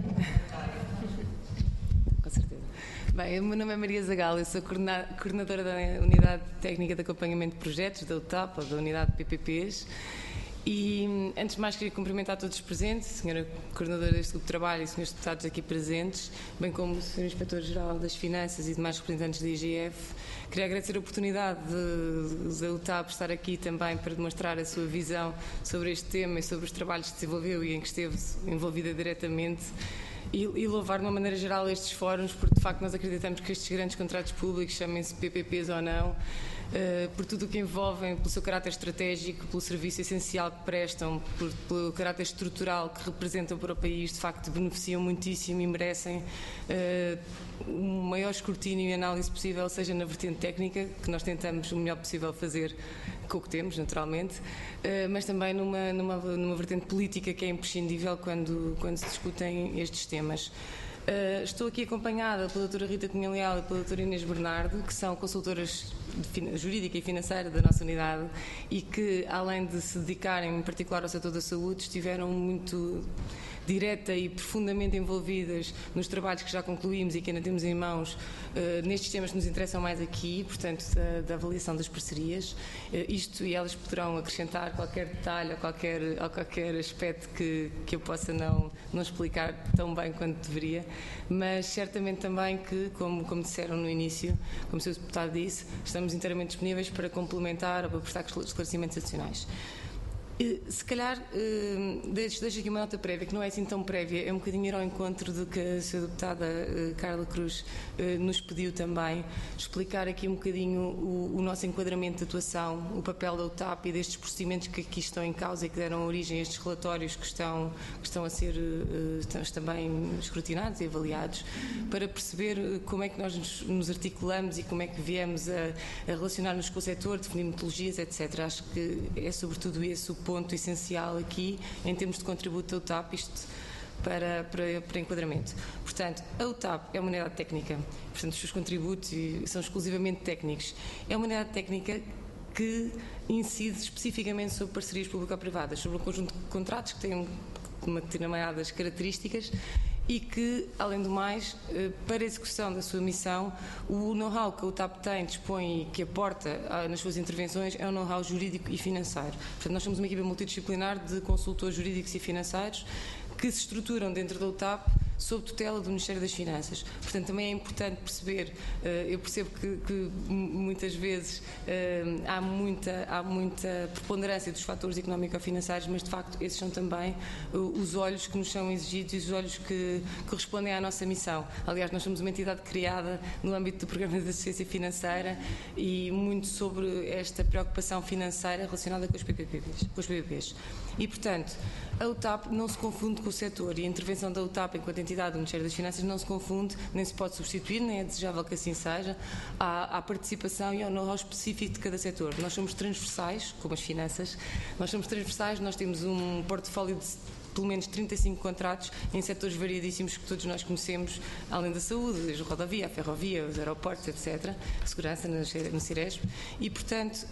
Speaker 6: Com certeza. Bem, o meu nome é Maria Zagal, eu sou coordenadora da Unidade Técnica de Acompanhamento de Projetos, da UTAP, ou da Unidade de PPPs, E, antes de mais, queria cumprimentar todos os presentes, a Sra. Coordenadora deste grupo de trabalho e os Srs. Deputados aqui presentes, bem como o Sr. Inspetor-Geral das Finanças e demais representantes da IGF. Queria agradecer a oportunidade da UTAP estar aqui também para demonstrar a sua visão sobre este tema e sobre os trabalhos que desenvolveu e em que esteve envolvida diretamente. E louvar de uma maneira geral estes fóruns, porque de facto nós acreditamos que estes grandes contratos públicos, chamem-se PPPs ou não, por tudo o que envolvem, pelo seu caráter estratégico, pelo serviço essencial que prestam, pelo caráter estrutural que representam para o país, de facto beneficiam muitíssimo e merecem o maior escrutínio e análise possível, seja na vertente técnica, que nós tentamos o melhor possível fazer com o que temos, naturalmente, mas também numa vertente política que é imprescindível quando se discutem estes temas. Estou aqui acompanhada pela doutora Rita Cunha Leal e pela doutora Inês Bernardo, que são consultoras jurídica e financeira da nossa unidade e que, além de se dedicarem em particular ao setor da saúde, estiveram muito direta e profundamente envolvidas nos trabalhos que já concluímos e que ainda temos em mãos nestes temas que nos interessam mais aqui, portanto, da avaliação das parcerias. Isto, e elas poderão acrescentar qualquer detalhe ou qualquer aspecto que eu possa não explicar tão bem quanto deveria, mas certamente também que, como disseram no início, como o Sr. Deputado disse, estamos inteiramente disponíveis para complementar ou para prestar esclarecimentos adicionais. Se calhar, deixo aqui uma nota prévia, que não é assim tão prévia, é um bocadinho ir ao encontro do que a Sra. Deputada Carla Cruz nos pediu também, explicar aqui um bocadinho o nosso enquadramento de atuação, o papel da UTAP e destes procedimentos que aqui estão em causa e que deram origem a estes relatórios que estão a ser também escrutinados e avaliados, para perceber como é que nós nos articulamos e como é que viemos a relacionar-nos com o setor, definir metodologias, etc. Acho que é sobretudo esse o ponto essencial aqui, em termos de contributo da UTAP, isto para enquadramento. Portanto, a UTAP é uma unidade técnica, portanto, os seus contributos são exclusivamente técnicos. É uma unidade técnica que incide especificamente sobre parcerias público-privadas, sobre um conjunto de contratos que têm determinadas características e que, além do mais, para a execução da sua missão, o know-how que a UTAP dispõe e que aporta nas suas intervenções é um know-how jurídico e financeiro. Portanto, nós somos uma equipa multidisciplinar de consultores jurídicos e financeiros que se estruturam dentro da UTAP sob tutela do Ministério das Finanças. Portanto, também é importante perceber, eu percebo que muitas vezes há muita preponderância dos fatores económico-financeiros, mas de facto esses são também os olhos que nos são exigidos e os olhos que correspondem à nossa missão. Aliás, nós somos uma entidade criada no âmbito do Programa de Assistência Financeira e muito sobre esta preocupação financeira relacionada com os PPPs. E, portanto, a UTAP não se confunde com o setor e a intervenção da UTAP enquanto entidade do Ministério das Finanças não se confunde, nem se pode substituir, nem é desejável que assim seja, à participação e ao know-how específico de cada setor. Nós somos transversais, como as finanças, nós temos um portfólio de pelo menos 35 contratos em setores variadíssimos que todos nós conhecemos, além da saúde, a rodovia, a ferrovia, os aeroportos, etc., a segurança no Ciresp, e, portanto,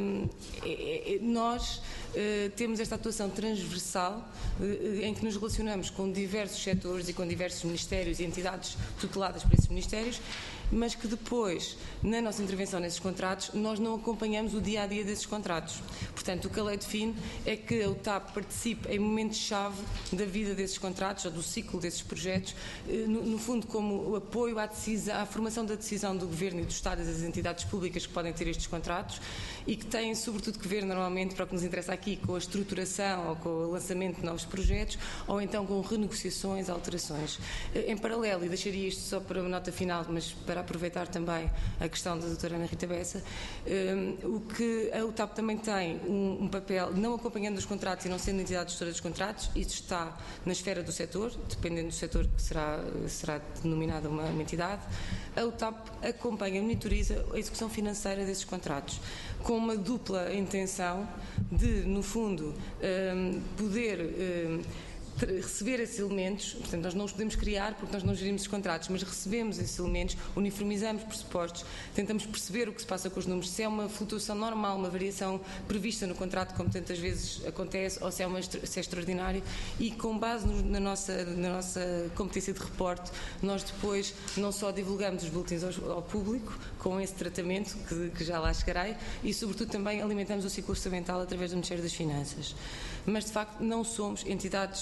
Speaker 6: nós temos esta atuação transversal em que nos relacionamos com diversos setores e com diversos ministérios e entidades tuteladas por esses ministérios, mas que depois, na nossa intervenção nesses contratos, nós não acompanhamos o dia-a-dia desses contratos. Portanto, o que a lei define é que a UTAP participe em momentos-chave da vida desses contratos ou do ciclo desses projetos, no fundo como o apoio à formação da decisão do Governo e do Estado e das entidades públicas que podem ter estes contratos e que têm sobretudo que ver normalmente, para o que nos interessa aqui, com a estruturação ou com o lançamento de novos projetos ou então com renegociações, alterações. Em paralelo, e deixaria isto só para uma nota final, mas para aproveitar também a questão da doutora Ana Rita Bessa, o que a UTAP também tem um papel, não acompanhando os contratos e não sendo entidade gestora dos contratos, isso está na esfera do setor, dependendo do setor que será denominada uma entidade, a UTAP acompanha, monitoriza a execução financeira desses contratos, com uma dupla intenção de, no fundo, poder receber esses elementos, portanto nós não os podemos criar porque nós não gerimos os contratos, mas recebemos esses elementos, uniformizamos pressupostos, tentamos perceber o que se passa com os números, se é uma flutuação normal, uma variação prevista no contrato, como tantas vezes acontece, ou se é extraordinário, e com base na nossa competência de reporte, nós depois não só divulgamos os boletins ao público, com esse tratamento, que já lá chegarei, e sobretudo também alimentamos o ciclo orçamental através do Ministério das Finanças. Mas de facto não somos entidade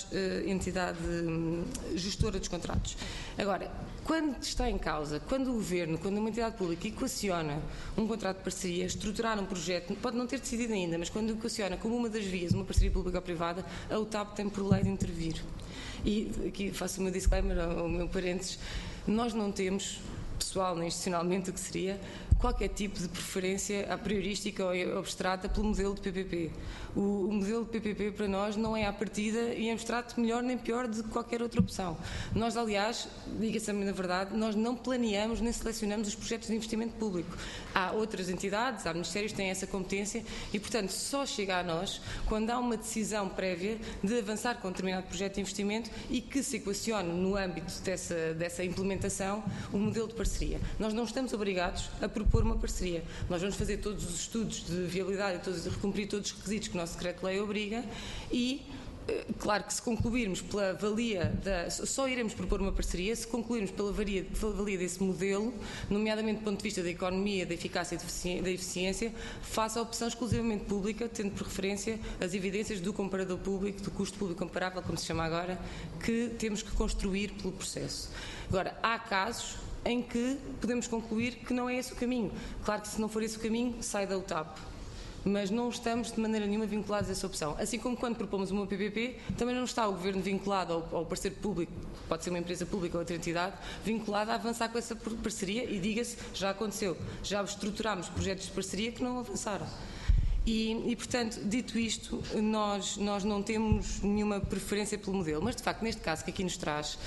Speaker 6: gestora dos contratos. Agora, quando está em causa, quando o Governo, quando uma entidade pública equaciona um contrato de parceria, estruturar um projeto, pode não ter decidido ainda, mas quando equaciona como uma das vias, uma parceria pública ou privada, a UTAP tem por lei de intervir. E aqui faço o meu disclaimer ao meu parênteses, nós não temos, pessoal nem institucionalmente, o que seria qualquer tipo de preferência a priorística ou abstrata pelo modelo de PPP. O modelo de PPP para nós não é à partida e em abstrato melhor nem pior de qualquer outra opção. Nós, aliás, diga-se na verdade, nós não planeamos nem selecionamos os projetos de investimento público. Há outras entidades, há ministérios que têm essa competência e, portanto, só chega a nós quando há uma decisão prévia de avançar com um determinado projeto de investimento e que se equacione no âmbito dessa implementação o modelo de parceria. Nós não estamos obrigados a propor uma parceria. Nós vamos fazer todos os estudos de viabilidade e cumprir todos os requisitos que o nosso decreto-lei obriga e, claro que se concluirmos pela valia só iremos propor uma parceria se concluirmos pela valia desse modelo, nomeadamente do ponto de vista da economia, da eficácia e da eficiência, face à opção exclusivamente pública, tendo por referência as evidências do comparador público, do custo público comparável, como se chama agora, que temos que construir pelo processo. Agora, há casos em que podemos concluir que não é esse o caminho. Claro que se não for esse o caminho, sai da UTAP. Mas não estamos de maneira nenhuma vinculados a essa opção. Assim como quando propomos uma PPP, também não está o Governo vinculado ao parceiro público, pode ser uma empresa pública ou outra entidade, vinculado a avançar com essa parceria e diga-se, já aconteceu, já estruturámos projetos de parceria que não avançaram. E, portanto, dito isto, nós não temos nenhuma preferência pelo modelo, mas de facto neste caso que aqui nos traz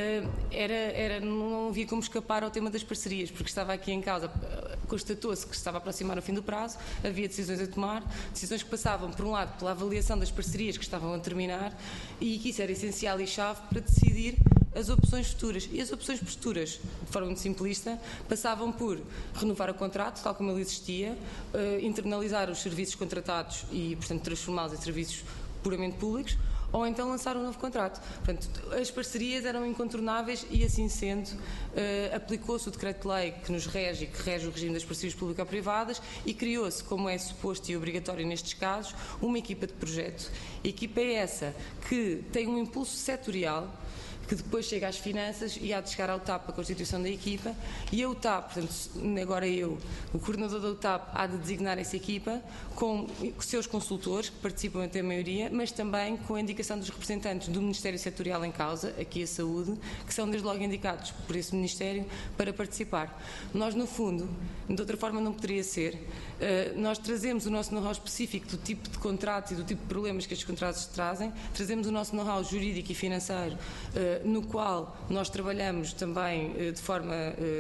Speaker 6: não havia como escapar ao tema das parcerias, porque estava aqui em causa, constatou-se que estava a aproximar o fim do prazo, havia decisões a tomar, decisões que passavam por um lado pela avaliação das parcerias que estavam a terminar e que isso era essencial e chave para decidir as opções futuras. E as opções futuras, de forma muito simplista, passavam por renovar o contrato, tal como ele existia, internalizar os serviços contratados e, portanto, transformá-los em serviços puramente públicos, ou então lançar um novo contrato. Portanto, as parcerias eram incontornáveis e, assim sendo, aplicou-se o decreto-lei que nos rege e que rege o regime das parcerias público-privadas e criou-se, como é suposto e obrigatório nestes casos, uma equipa de projeto. A equipa é essa que tem um impulso setorial que depois chega às finanças e há de chegar à UTAP a constituição da equipa e a UTAP, portanto, agora o coordenador da UTAP há de designar essa equipa com os seus consultores, que participam até a maioria, mas também com a indicação dos representantes do Ministério Setorial em causa, aqui a Saúde, que são desde logo indicados por esse Ministério para participar. Nós, no fundo, de outra forma não poderia ser, nós trazemos o nosso know-how específico do tipo de contratos e do tipo de problemas que estes contratos trazem, trazemos o nosso know-how jurídico e financeiro, no qual nós trabalhamos também de forma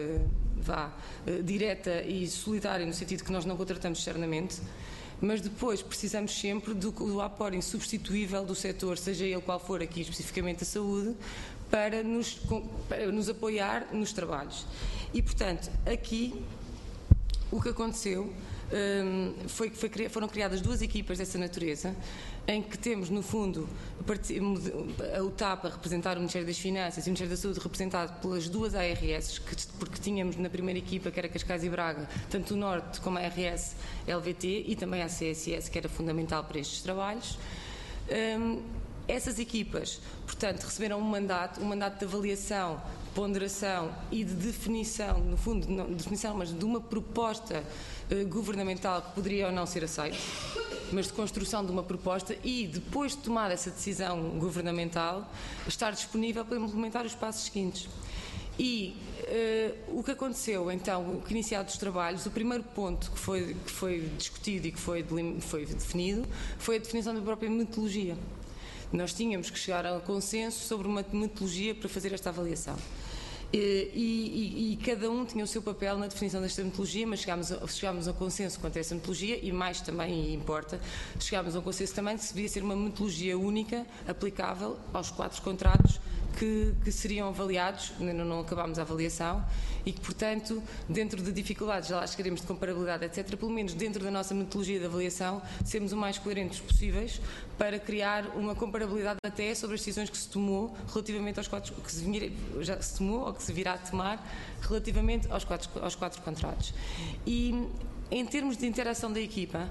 Speaker 6: direta e solidária, no sentido que nós não contratamos externamente, mas depois precisamos sempre do apoio insubstituível do setor, seja ele qual for, aqui especificamente a saúde, para nos apoiar nos trabalhos. E, portanto, aqui o que aconteceu foram criadas duas equipas dessa natureza, em que temos, no fundo, a UTAP a representar o Ministério das Finanças e o Ministério da Saúde representado pelas duas ARS, porque tínhamos na primeira equipa, que era Cascais e Braga, tanto o Norte como a ARS LVT e também a CSS, que era fundamental para estes trabalhos. Essas equipas, portanto, receberam um mandato de avaliação, ponderação e de definição, no fundo, não de definição, mas de uma proposta governamental que poderia ou não ser aceita, mas de construção de uma proposta e, depois de tomada essa decisão governamental, estar disponível para implementar os passos seguintes. E o que aconteceu, então, que iniciados os trabalhos, o primeiro ponto que foi discutido e que foi definido foi a definição da própria metodologia. Nós tínhamos que chegar a um consenso sobre uma metodologia para fazer esta avaliação. E cada um tinha o seu papel na definição desta metodologia, mas chegámos a um consenso quanto a essa metodologia e mais também, e importa, chegámos a um consenso também de que devia ser uma metodologia única, aplicável aos 4 contratos que seriam avaliados, ainda não acabámos a avaliação, e que, portanto, dentro de dificuldades, já lá chegaremos de comparabilidade, etc., pelo menos dentro da nossa metodologia de avaliação, sermos o mais coerentes possíveis para criar uma comparabilidade até sobre as decisões que se tomou relativamente aos 4, já se tomou ou que se virá a tomar relativamente aos 4 contratos. E em termos de interação da equipa,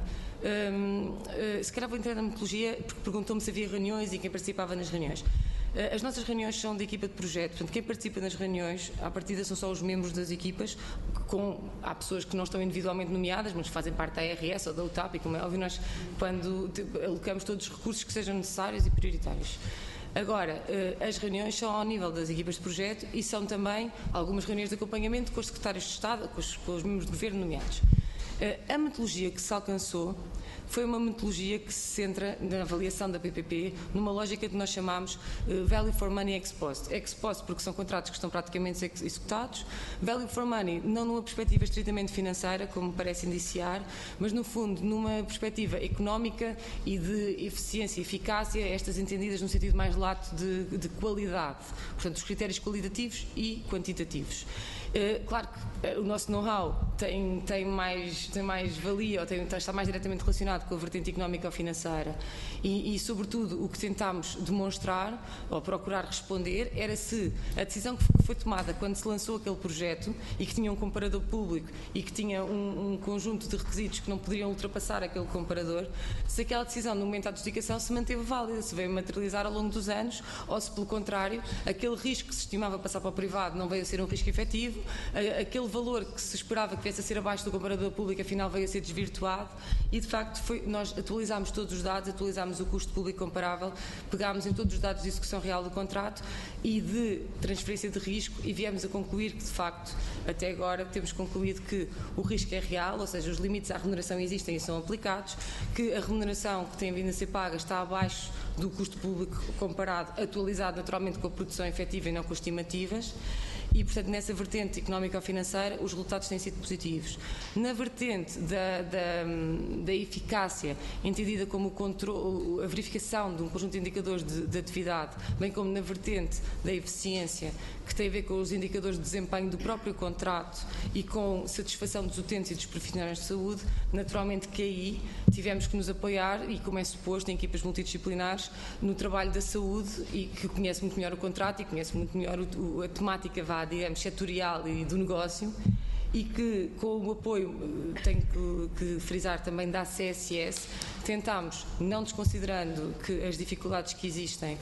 Speaker 6: se calhar vou entrar na metodologia porque perguntou-me se havia reuniões e quem participava nas reuniões. As nossas reuniões são de equipa de projeto, portanto, quem participa nas reuniões, à partida, são só os membros das equipas, há pessoas que não estão individualmente nomeadas, mas fazem parte da ARS ou da UTAP, e como é óbvio, nós, quando alocamos todos os recursos que sejam necessários e prioritários. Agora, as reuniões são ao nível das equipas de projeto e são também algumas reuniões de acompanhamento com os secretários de Estado, com os membros de governo nomeados. A metodologia que se alcançou foi uma metodologia que se centra na avaliação da PPP numa lógica que nós chamamos Value for Money ex post. Ex post porque são contratos que estão praticamente executados. Value for Money não numa perspectiva estritamente financeira, como parece indiciar, mas no fundo numa perspectiva económica e de eficiência e eficácia, estas entendidas no sentido mais lato de qualidade. Portanto, os critérios qualitativos e quantitativos. Claro que o nosso know-how tem mais valia, ou está mais diretamente relacionado com a vertente económica ou financeira e, sobretudo, o que tentámos demonstrar ou procurar responder era se a decisão que foi tomada quando se lançou aquele projeto e que tinha um comparador público e que tinha um conjunto de requisitos que não poderiam ultrapassar aquele comparador, se aquela decisão no momento da adjudicação se manteve válida, se veio materializar ao longo dos anos ou se, pelo contrário, aquele risco que se estimava passar para o privado não veio a ser um risco efetivo, aquele valor que se esperava que viesse a ser abaixo do comparador público afinal veio a ser desvirtuado e, de facto, nós atualizámos todos os dados, atualizámos o custo público comparável, pegámos em todos os dados de execução real do contrato e de transferência de risco e viemos a concluir que, de facto, até agora temos concluído que o risco é real, ou seja, os limites à remuneração existem e são aplicados, que a remuneração que tem vindo a ser paga está abaixo do custo público comparado, atualizado naturalmente com a produção efetiva e não com estimativas. E, portanto, nessa vertente económica ou financeira, os resultados têm sido positivos. Na vertente da eficácia, entendida como a verificação de um conjunto de indicadores de atividade, bem como na vertente da eficiência, que tem a ver com os indicadores de desempenho do próprio contrato e com satisfação dos utentes e dos profissionais de saúde, naturalmente que aí tivemos que nos apoiar, e como é suposto, em equipas multidisciplinares, no trabalho da saúde, e que conhece muito melhor o contrato e conhece muito melhor a temática, digamos, setorial e do negócio, e que, com o apoio, tenho que frisar também da CSS, tentámos, não desconsiderando que as dificuldades que existem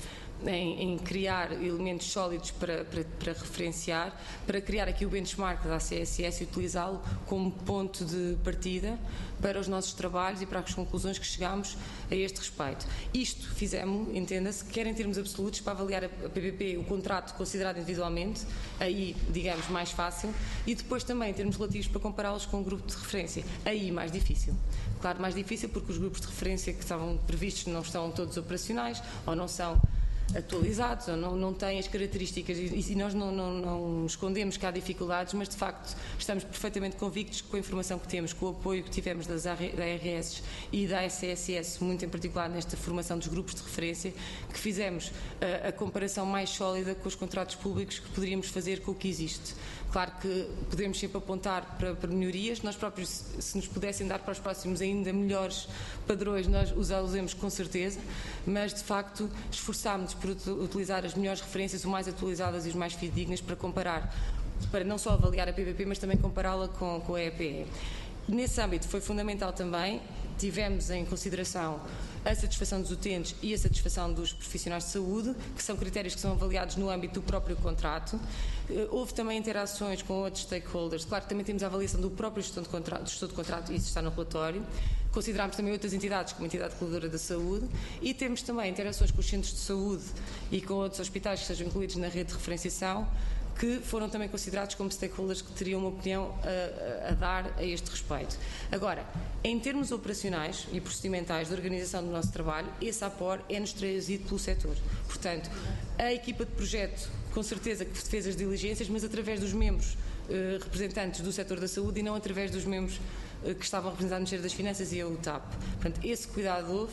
Speaker 6: em criar elementos sólidos para referenciar, para criar aqui o benchmark da CSS e utilizá-lo como ponto de partida para os nossos trabalhos e para as conclusões que chegamos a este respeito. Isto fizemos, entenda-se, quer em termos absolutos, para avaliar a PPP, o contrato considerado individualmente, aí, digamos, mais fácil, e depois também em termos relativos para compará-los com um grupo de referência, aí mais difícil. Claro, mais difícil porque os grupos de referência que estavam previstos não estão todos operacionais ou não são atualizados ou não têm as características e nós não escondemos que há dificuldades, mas de facto estamos perfeitamente convictos que com a informação que temos, com o apoio que tivemos da ARS e da SSS, muito em particular nesta formação dos grupos de referência, que fizemos a comparação mais sólida com os contratos públicos que poderíamos fazer com o que existe. Claro que podemos sempre apontar para melhorias, nós próprios, se nos pudessem dar para os próximos ainda melhores padrões, nós os usemos com certeza, mas de facto esforçámos-nos por utilizar as melhores referências, o mais atualizadas e os mais fidedignas para comparar, para não só avaliar a PPP, mas também compará-la com a EPE. Nesse âmbito foi fundamental também, tivemos em consideração a satisfação dos utentes e a satisfação dos profissionais de saúde, que são critérios que são avaliados no âmbito do próprio contrato. Houve também interações com outros stakeholders. Claro que também temos a avaliação do próprio gestor de contrato, isso está no relatório. Consideramos também outras entidades, como a entidade reguladora da saúde, e temos também interações com os centros de saúde e com outros hospitais que sejam incluídos na rede de referenciação, que foram também considerados como stakeholders que teriam uma opinião a dar a este respeito. Agora, em termos operacionais e procedimentais de organização do nosso trabalho, esse apor é-nos trazido pelo setor. Portanto, a equipa de projeto com certeza que fez as diligências, mas através dos membros representantes do setor da saúde e não através dos membros que estavam representados no Ministério das Finanças e a UTAP. Portanto, esse cuidado houve,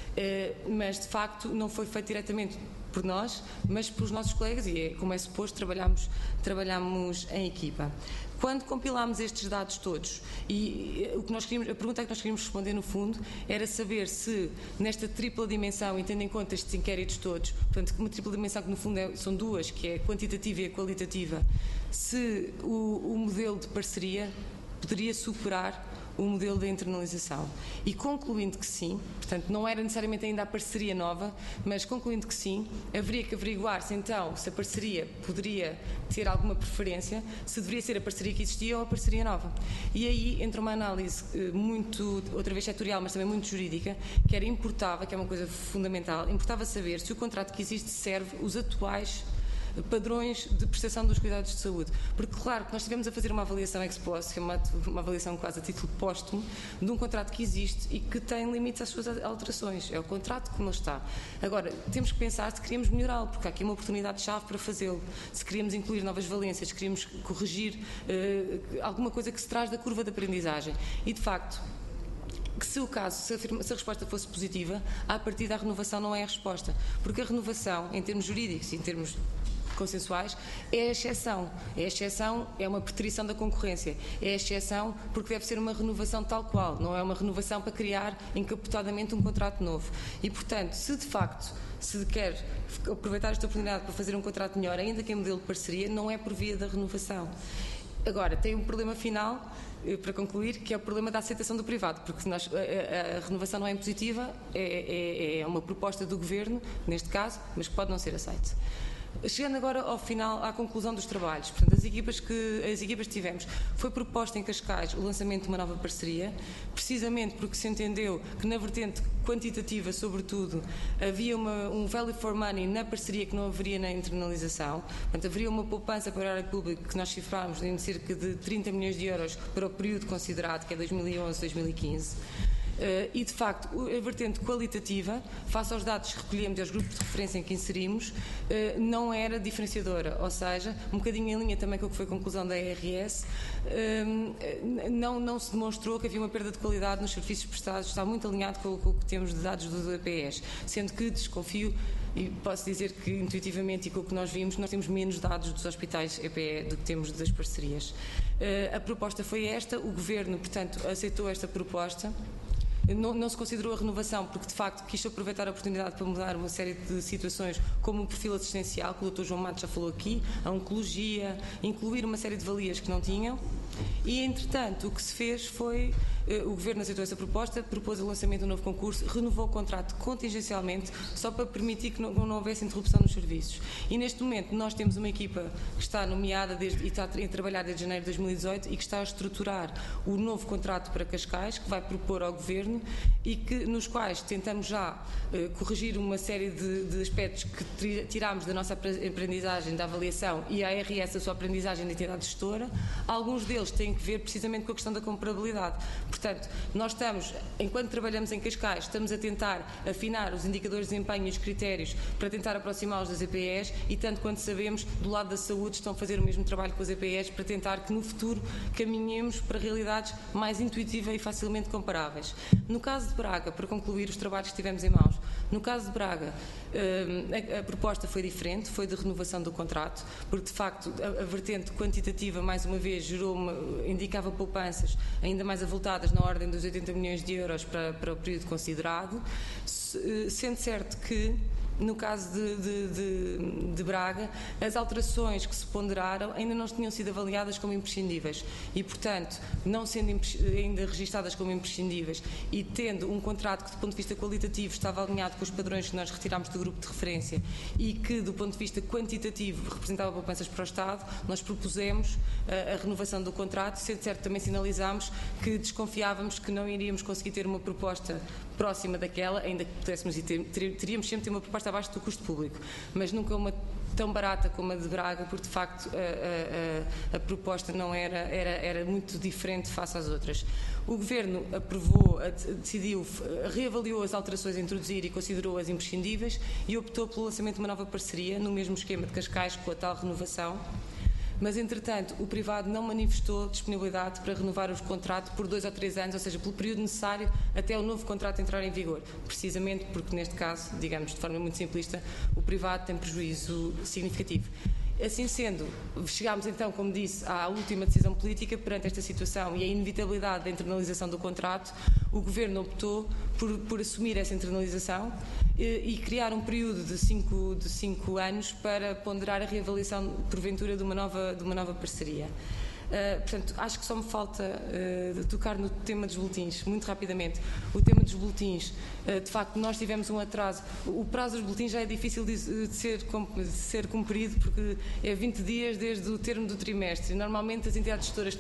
Speaker 6: mas de facto não foi feito diretamente por nós, mas pelos nossos colegas, e como é suposto, trabalhamos em equipa. Quando compilámos estes dados todos, e a pergunta que nós queríamos responder no fundo era saber se nesta tripla dimensão, e tendo em conta estes inquéritos todos, portanto uma tripla dimensão que no fundo são duas, que é a quantitativa e a qualitativa, se o modelo de parceria poderia superar o modelo de internalização. E concluindo que sim, portanto não era necessariamente ainda a parceria nova, mas concluindo que sim, haveria que averiguar-se então se a parceria poderia ter alguma preferência, se deveria ser a parceria que existia ou a parceria nova. E aí entra uma análise muito, outra vez setorial, mas também muito jurídica, que importava, que é uma coisa fundamental, importava saber se o contrato que existe serve os atuais padrões de prestação dos cuidados de saúde. Porque, claro, que nós estivemos a fazer uma avaliação ex post, que é uma avaliação quase a título póstumo, de um contrato que existe e que tem limites às suas alterações. É o contrato como ele está. Agora, temos que pensar se queríamos melhorá-lo, porque há aqui uma oportunidade-chave para fazê-lo. Se queríamos incluir novas valências, se queríamos corrigir alguma coisa que se traz da curva de aprendizagem. E, de facto, que se o caso, se a resposta fosse positiva, à partida a renovação não é a resposta. Porque a renovação, em termos jurídicos e em termos consensuais, é a exceção. A exceção é uma preterição da concorrência. É a exceção porque deve ser uma renovação tal qual, não é uma renovação para criar encapotadamente um contrato novo. E, portanto, se de facto se quer aproveitar esta oportunidade para fazer um contrato melhor, ainda que em modelo de parceria, não é por via da renovação. Agora, tem um problema final, para concluir, que é o problema da aceitação do privado, porque a renovação não é impositiva, é uma proposta do Governo, neste caso, mas que pode não ser aceita. Chegando agora ao final, à conclusão dos trabalhos, portanto, as equipas que tivemos, foi proposta em Cascais o lançamento de uma nova parceria, precisamente porque se entendeu que na vertente quantitativa, sobretudo, havia um value for money na parceria que não haveria na internalização, portanto, haveria uma poupança para o erário público que nós cifrámos em cerca de 30 milhões de euros para o período considerado, que é 2011-2015. E, de facto, a vertente qualitativa, face aos dados que recolhemos e aos grupos de referência em que inserimos, não era diferenciadora, ou seja, um bocadinho em linha também com o que foi a conclusão da ARS, não se demonstrou que havia uma perda de qualidade nos serviços prestados, está muito alinhado com o que temos de dados do EPS, sendo que desconfio, e posso dizer que intuitivamente e com o que nós vimos, nós temos menos dados dos hospitais EPE do que temos das parcerias. A proposta foi esta, o Governo, portanto, aceitou esta proposta. Não se considerou a renovação porque, de facto, quis aproveitar a oportunidade para mudar uma série de situações, como o perfil assistencial, que o Dr. João Matos já falou aqui, a oncologia, incluir uma série de valias que não tinham. E, entretanto, o que se fez foi, o Governo aceitou essa proposta, propôs o lançamento de um novo concurso, renovou o contrato contingencialmente, só para permitir que não houvesse interrupção nos serviços. E, neste momento, nós temos uma equipa que está nomeada e está a trabalhar desde janeiro de 2018 e que está a estruturar o novo contrato para Cascais, que vai propor ao Governo e nos quais tentamos já corrigir uma série de aspectos que tirámos da nossa aprendizagem da avaliação e a ARS a sua aprendizagem da entidade gestora. Alguns deles têm que ver precisamente com a questão da comparabilidade. Portanto, nós estamos, enquanto trabalhamos em Cascais, estamos a tentar afinar os indicadores de desempenho e os critérios para tentar aproximá-los das EPEs e, tanto quanto sabemos, do lado da saúde estão a fazer o mesmo trabalho com as EPEs para tentar que no futuro caminhemos para realidades mais intuitivas e facilmente comparáveis. No caso de Braga, para concluir os trabalhos que tivemos em mãos, no caso de Braga, a proposta foi diferente, foi de renovação do contrato, porque de facto a vertente quantitativa, mais uma vez, indicava poupanças ainda mais avultadas na ordem dos 80 milhões de euros para o período considerado, sendo certo que no caso de Braga, as alterações que se ponderaram ainda não tinham sido avaliadas como imprescindíveis e, portanto, não sendo ainda registadas como imprescindíveis e tendo um contrato que, do ponto de vista qualitativo, estava alinhado com os padrões que nós retirámos do grupo de referência e que, do ponto de vista quantitativo, representava poupanças para o Estado, nós propusemos a renovação do contrato, sendo certo também sinalizámos que desconfiávamos que não iríamos conseguir ter uma proposta próxima daquela, ainda que pudéssemos e teríamos sempre ter uma proposta abaixo do custo público, mas nunca uma tão barata como a de Braga, porque de facto a proposta não era muito diferente face às outras. O Governo decidiu, reavaliou as alterações a introduzir e considerou-as imprescindíveis e optou pelo lançamento de uma nova parceria, no mesmo esquema de Cascais, com a tal renovação. Mas, entretanto, o privado não manifestou disponibilidade para renovar o contrato por 2 ou 3 anos, ou seja, pelo período necessário até o novo contrato entrar em vigor. Precisamente porque, neste caso, digamos de forma muito simplista, o privado tem prejuízo significativo. Assim sendo, chegámos então, como disse, à última decisão política perante esta situação e a inevitabilidade da internalização do contrato. O Governo optou por assumir essa internalização e criar um período de 5 anos para ponderar a reavaliação, porventura, de uma nova parceria. Portanto, acho que só me falta tocar no tema dos boletins, muito rapidamente. O tema dos boletins, de facto, nós tivemos um atraso. O prazo dos boletins já é difícil de ser cumprido, porque é 20 dias desde o termo do trimestre. Normalmente, as entidades gestoras que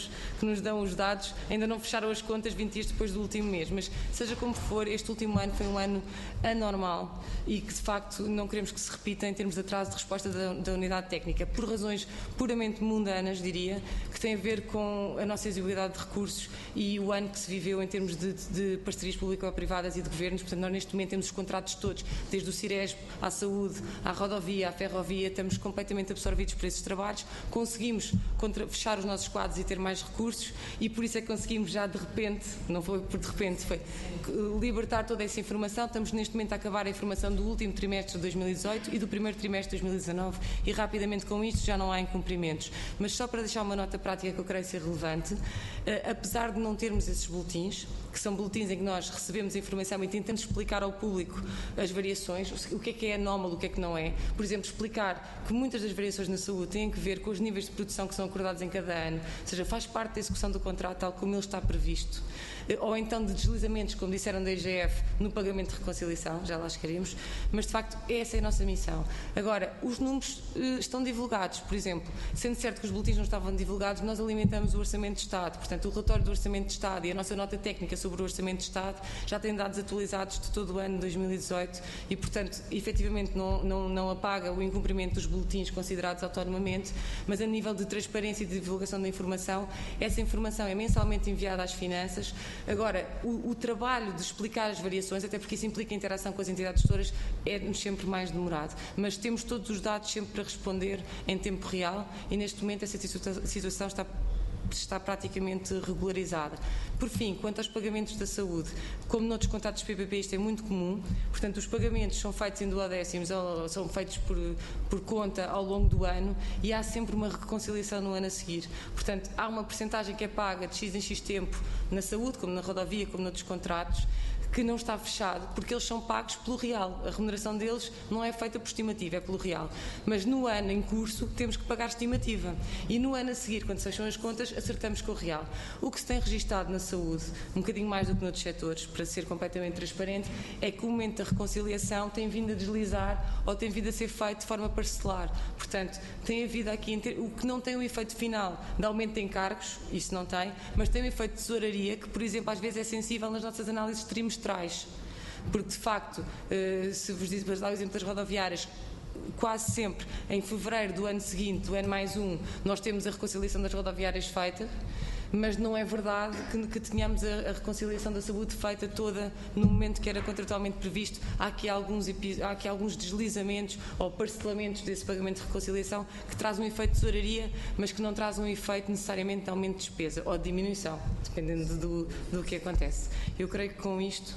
Speaker 6: nos dão os dados ainda não fecharam as contas 20 dias depois do último mês. Mas, seja como for, este último ano foi um ano anormal e que, de facto, não queremos que se repita em termos de atraso de resposta da unidade técnica, por razões puramente mundanas, diria, que tem a ver com a nossa exigibilidade de recursos e o ano que se viveu em termos de parcerias público-privadas e de governos. Portanto, nós neste momento temos os contratos todos, desde o Ciresp à saúde, à rodovia, à ferrovia, estamos completamente absorvidos por esses trabalhos, conseguimos fechar os nossos quadros e ter mais recursos e por isso é que conseguimos já de repente, não foi por de repente, foi libertar toda essa informação. Estamos neste momento a acabar a informação do último trimestre de 2018 e do primeiro trimestre de 2019 e rapidamente com isto já não há incumprimentos. Mas só para deixar uma nota prática que eu creio ser relevante, apesar de não termos esses boletins, que são boletins em que nós recebemos a informação e tentamos explicar ao público as variações, o que é anómalo, o que é que não é. Por exemplo, explicar que muitas das variações na saúde têm a ver com os níveis de produção que são acordados em cada ano, ou seja, faz parte da execução do contrato tal como ele está previsto. Ou então de deslizamentos, como disseram da IGF, no pagamento de reconciliação, já lá chegaremos, mas de facto essa é a nossa missão. Agora, os números estão divulgados, por exemplo, sendo certo que os boletins não estavam divulgados, nós alimentamos o Orçamento de Estado, portanto o relatório do Orçamento de Estado e a nossa nota técnica sobre o Orçamento de Estado já têm dados atualizados de todo o ano de 2018 e, portanto, efetivamente não apaga o incumprimento dos boletins considerados autonomamente, mas a nível de transparência e de divulgação da informação, essa informação é mensalmente enviada às finanças. Agora, o trabalho de explicar as variações, até porque isso implica interação com as entidades gestoras, é-nos sempre mais demorado. Mas temos todos os dados sempre para responder em tempo real e, neste momento, essa situação está praticamente regularizada. Por fim, quanto aos pagamentos da saúde, como noutros contratos PPP isto é muito comum, portanto os pagamentos são feitos em duodécimos ou são feitos por conta ao longo do ano e há sempre uma reconciliação no ano a seguir. Portanto, há uma percentagem que é paga de X em X tempo na saúde, como na rodovia, como noutros contratos, que não está fechado, porque eles são pagos pelo real. A remuneração deles não é feita por estimativa, é pelo real. Mas no ano em curso temos que pagar estimativa. E no ano a seguir, quando se fecham as contas, acertamos com o real. O que se tem registado na saúde, um bocadinho mais do que noutros setores, para ser completamente transparente, é que o momento da reconciliação tem vindo a deslizar ou tem vindo a ser feito de forma parcelar. Portanto, tem havido aqui, o que não tem um efeito final de aumento de encargos, isso não tem, mas tem um efeito de tesouraria que, por exemplo, às vezes é sensível nas nossas análises trimestrais. Porque, de facto, se vos diz, para dar o exemplo das rodoviárias, quase sempre em fevereiro do ano seguinte, do N+1, nós temos a reconciliação das rodoviárias feita, mas não é verdade que tenhamos a reconciliação da saúde feita toda no momento que era contratualmente previsto. Há aqui alguns deslizamentos ou parcelamentos desse pagamento de reconciliação que traz um efeito de tesouraria, mas que não traz um efeito necessariamente de aumento de despesa ou de diminuição, dependendo do que acontece. Eu creio que com isto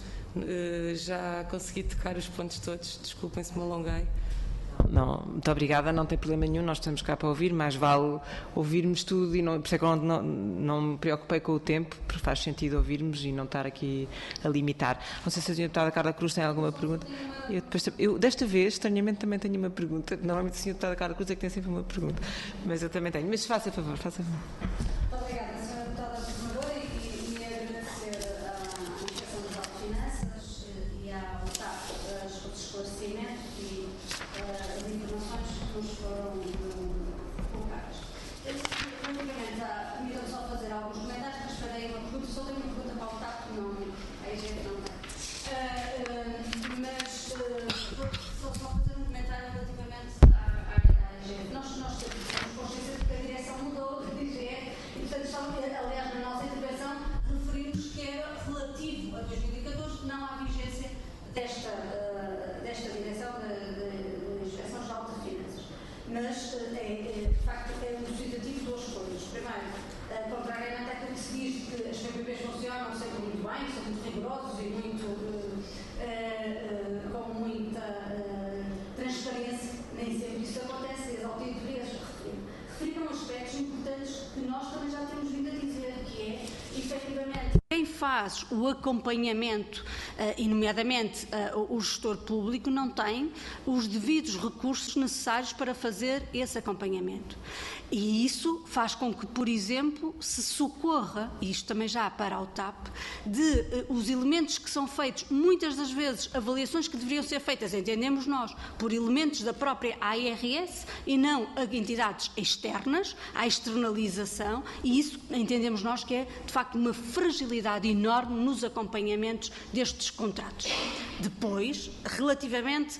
Speaker 6: já consegui tocar os pontos todos. Desculpem se me alonguei.
Speaker 1: Não, muito obrigada, não tem problema nenhum, nós estamos cá para ouvir, mais vale ouvirmos tudo e não, por isso é que eu não me preocupei com o tempo, porque faz sentido ouvirmos e não estar aqui a limitar. Não sei se a deputada Carla Cruz tem alguma pergunta. Eu desta vez, estranhamente, também tenho uma pergunta. Normalmente a senhora deputada Carla Cruz é que tem sempre uma pergunta, mas eu também tenho. Mas faça favor, faça favor.
Speaker 2: Muito obrigada, senhora deputada governadora, e agradecer à Inspeção Geral de Finanças e à UTAP o esclarecimento e as informações que nos foram colocadas. Relativamente a mim, só fazer alguns comentários, mas farei uma pergunta, só tenho uma pergunta para o UTAP, a IGF não tem. Mas só fazer um comentário relativamente à desta direção da Inspeção-Geral de Finanças. Mas, de facto, é elucidativo duas coisas. Primeiro, contrariamente àquilo que se diz que as PPPs funcionam sempre muito bem, são muito rigorosos e com muita transparência, nem sempre isso acontece, e as auditorias referiram aspectos importantes que nós também já temos vindo a dizer, que é, efetivamente, quem faz o acompanhamento, e nomeadamente o gestor público, não tem os devidos recursos necessários para fazer esse acompanhamento. E isso faz com que, por exemplo, se socorra, e isto também já para a UTAP, de os elementos que são feitos, muitas das vezes, avaliações que deveriam ser feitas, entendemos nós, por elementos da própria ARS e não a entidades externas, à externalização, e isso entendemos nós que é, de facto, uma fragilidade enorme nos acompanhamentos destes contratos. Depois, relativamente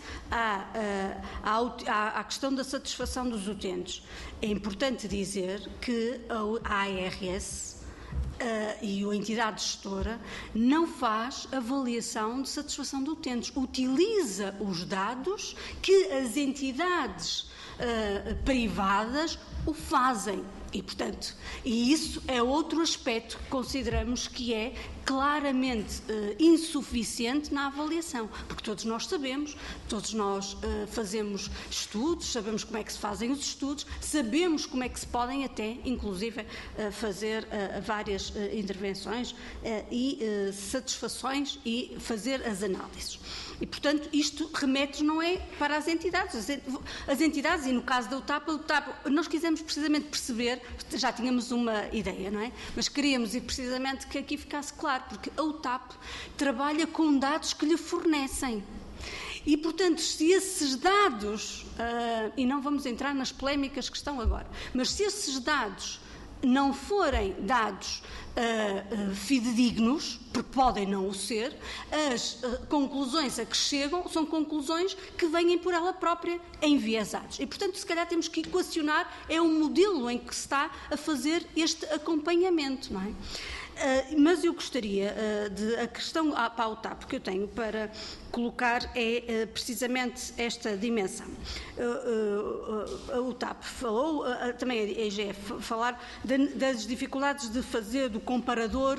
Speaker 2: à questão da satisfação dos utentes, é importante dizer que a ARS e a entidade gestora não faz avaliação de satisfação de utentes, utiliza os dados que as entidades privadas o fazem. E, portanto, isso é outro aspecto que consideramos que é claramente insuficiente na avaliação, porque todos nós sabemos, todos nós fazemos estudos, sabemos como é que se fazem os estudos, sabemos como é que se podem até, inclusive, fazer várias intervenções e satisfações e fazer as análises. E, portanto, isto remete não é para as entidades. As entidades, e no caso da UTAP, nós quisemos precisamente perceber, já tínhamos uma ideia, não é? Mas queríamos precisamente que aqui ficasse claro, porque a UTAP trabalha com dados que lhe fornecem. E, portanto, se esses dados, e não vamos entrar nas polémicas que estão agora, mas se esses dados não forem dados fidedignos, porque podem não o ser, as conclusões a que chegam são conclusões que vêm por ela própria enviesadas. E, portanto, se calhar temos que equacionar o modelo em que se está a fazer este acompanhamento, não é? Mas eu gostaria a questão para a UTAP que eu tenho para colocar é precisamente esta dimensão. A UTAP falou, também a IGF, falar das dificuldades de fazer do comparador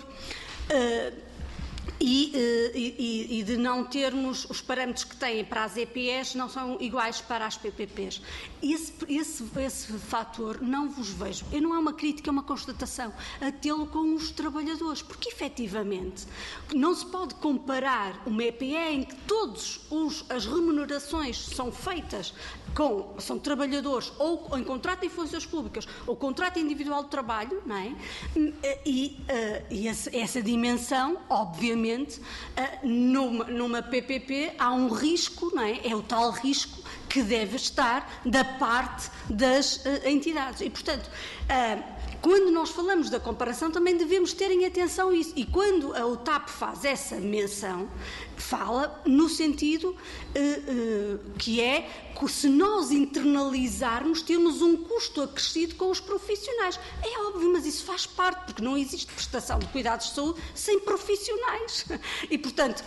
Speaker 2: e de não termos os parâmetros que têm para as EPS não são iguais para as PPPs. Esse fator não vos vejo. Não é uma crítica, é uma constatação a tê-lo com os trabalhadores, porque efetivamente não se pode comparar uma EPE em que todas as remunerações são feitas são trabalhadores ou em contrato em funções públicas ou contrato individual de trabalho, não é? E essa dimensão, obviamente, numa PPP há um risco, não é? É o tal risco que deve estar da parte das entidades. E, portanto, quando nós falamos da comparação, também devemos ter em atenção isso. E quando a UTAP faz essa menção, fala no sentido que é que se nós internalizarmos, temos um custo acrescido com os profissionais. É óbvio, mas isso faz parte, porque não existe prestação de cuidados de saúde sem profissionais. E, portanto,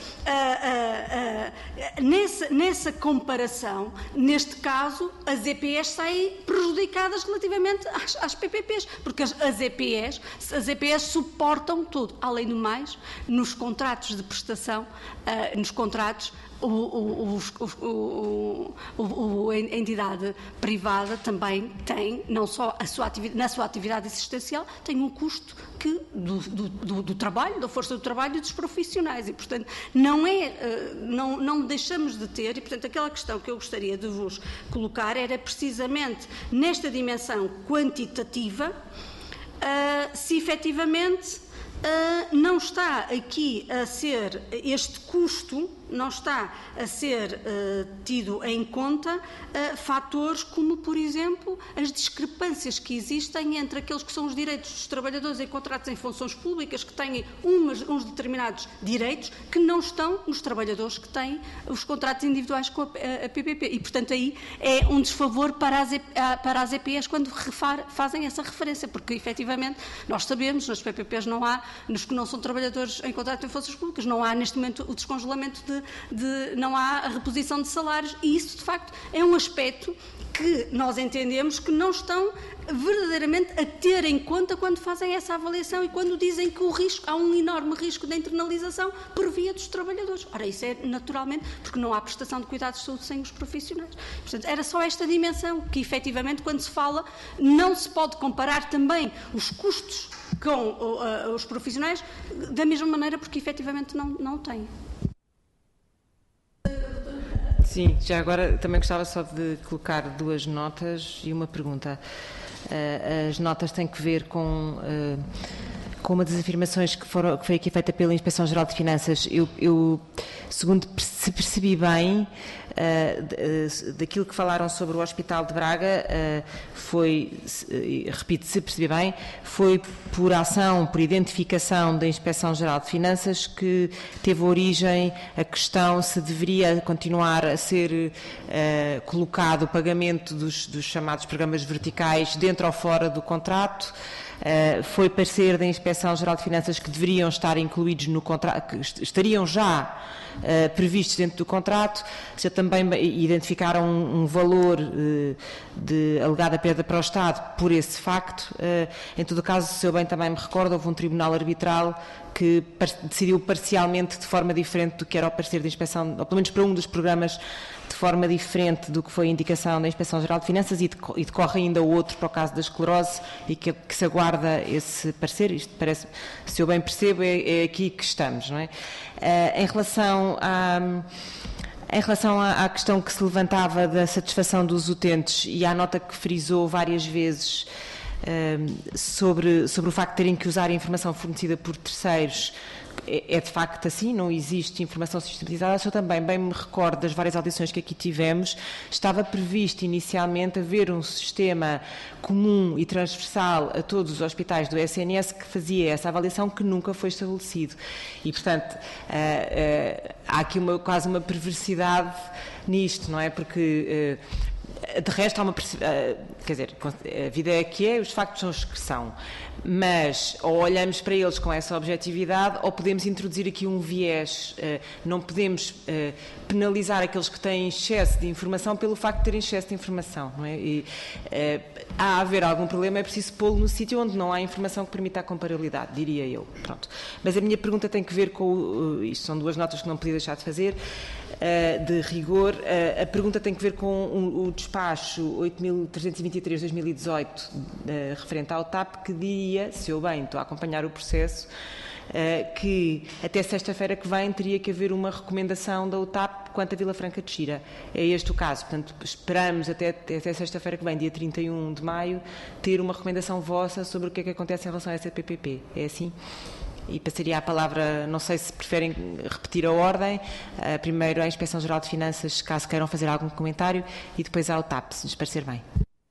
Speaker 2: nessa comparação, neste caso, as EPS saem prejudicadas relativamente às PPPs, porque as EPS suportam tudo. Além do mais, nos contratos de prestação, nos contratos, a entidade privada também tem, não só na sua atividade assistencial, tem um custo do trabalho, da força do trabalho e dos profissionais. E, portanto, não deixamos de ter, e, portanto, aquela questão que eu gostaria de vos colocar era precisamente nesta dimensão quantitativa, se efetivamente não está aqui a ser este custo, não está a ser tido em conta fatores como, por exemplo, as discrepâncias que existem entre aqueles que são os direitos dos trabalhadores em contratos em funções públicas, que têm uns determinados direitos que não estão nos trabalhadores que têm os contratos individuais com a PPP. E, portanto, aí é um desfavor para as EPS quando fazem essa referência, porque, efetivamente, nós sabemos, nas PPPs não há, nos que não são trabalhadores em contrato em forças públicas. Não há, neste momento, o descongelamento não há a reposição de salários, e isso, de facto, é um aspecto que nós entendemos que não estão verdadeiramente a ter em conta quando fazem essa avaliação e quando dizem que há um enorme risco de internalização por via dos trabalhadores. Ora, isso é naturalmente porque não há prestação de cuidados de saúde sem os profissionais. Portanto, era só esta dimensão que, efetivamente, quando se fala, não se pode comparar também os custos com os profissionais da mesma maneira, porque efetivamente não têm.
Speaker 1: Sim, já agora também gostava só de colocar 2 notas e uma pergunta. As notas têm que ver com uma das afirmações que foi aqui feita pela Inspeção-Geral de Finanças. Eu, segundo se percebi bem, daquilo que falaram sobre o Hospital de Braga, repito, se percebi bem, foi por ação, por identificação da Inspeção-Geral de Finanças que teve origem a questão se deveria continuar a ser colocado o pagamento dos chamados programas verticais dentro ou fora do contrato. Foi parecer da Inspeção-Geral de Finanças que deveriam estar incluídos no contrato, que estariam já previstos dentro do contrato. Já também identificaram um valor de alegada perda para o Estado por esse facto. Em todo o caso, se eu bem também me recordo, houve um tribunal arbitral que decidiu parcialmente de forma diferente do que era o parecer da inspeção, ou pelo menos para um dos programas, de forma diferente do que foi a indicação da Inspeção-Geral de Finanças, e decorre ainda outro para o caso da esclerose, e que se aguarda esse parecer. Isto parece, se eu bem percebo, é aqui que estamos, não é? Em relação à questão que se levantava da satisfação dos utentes e à nota que frisou várias vezes sobre o facto de terem que usar a informação fornecida por terceiros, é de facto assim, não existe informação sistematizada. Eu também bem me recordo das várias audições que aqui tivemos, estava previsto inicialmente haver um sistema comum e transversal a todos os hospitais do SNS que fazia essa avaliação, que nunca foi estabelecido. E, portanto, há aqui quase uma perversidade nisto, não é? Porque de resto há uma... quer dizer, a vida é que é, os factos são os que são. Mas ou olhamos para eles com essa objetividade, ou podemos introduzir aqui um viés. Não podemos penalizar aqueles que têm excesso de informação pelo facto de terem excesso de informação, não é? E há a haver algum problema, é preciso pô-lo no sítio onde não há informação que permita a comparabilidade, diria eu. Pronto. Mas a minha pergunta tem que ver com... isto são 2 notas que não podia deixar de fazer, de rigor. A pergunta tem que ver com o despacho 8.323/2018, referente ao TAP, que diria, se eu bem estou a acompanhar o processo, que até sexta-feira que vem teria que haver uma recomendação da UTAP quanto a Vila Franca de Xira. É este o caso. Portanto, esperamos até sexta-feira que vem, dia 31 de maio, ter uma recomendação vossa sobre o que é que acontece em relação a essa PPP. É assim? E passaria a palavra, não sei se preferem repetir a ordem, primeiro à Inspeção-Geral de Finanças, caso queiram fazer algum comentário, e depois à UTAP, se lhes parecer bem.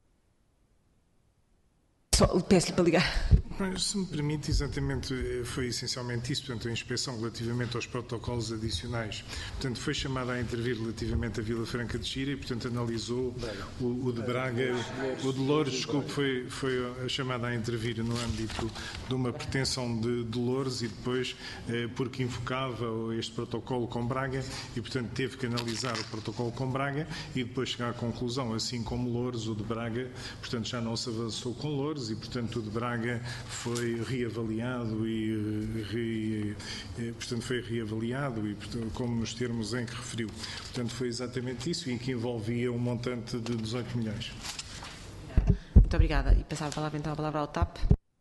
Speaker 1: Peço-lhe para ligar.
Speaker 4: Mas, se me permite, exatamente, foi essencialmente isso. Portanto, a inspeção relativamente aos protocolos adicionais. Portanto, foi chamada a intervir relativamente a Vila Franca de Xira e, portanto, analisou o de Braga, o de Loures, desculpe, foi chamada a intervir no âmbito de uma pretensão de Loures e depois, porque invocava este protocolo com Braga e, portanto, teve que analisar o protocolo com Braga e depois chegar à conclusão, assim como Loures, o de Braga, portanto, já não se avançou com Loures e, portanto, o de Braga foi reavaliado portanto, foi reavaliado e, portanto, como nos termos em que referiu. Portanto, foi exatamente isso e que envolvia um montante de 18 milhões.
Speaker 1: Muito obrigada. E passava a palavra ao TAP.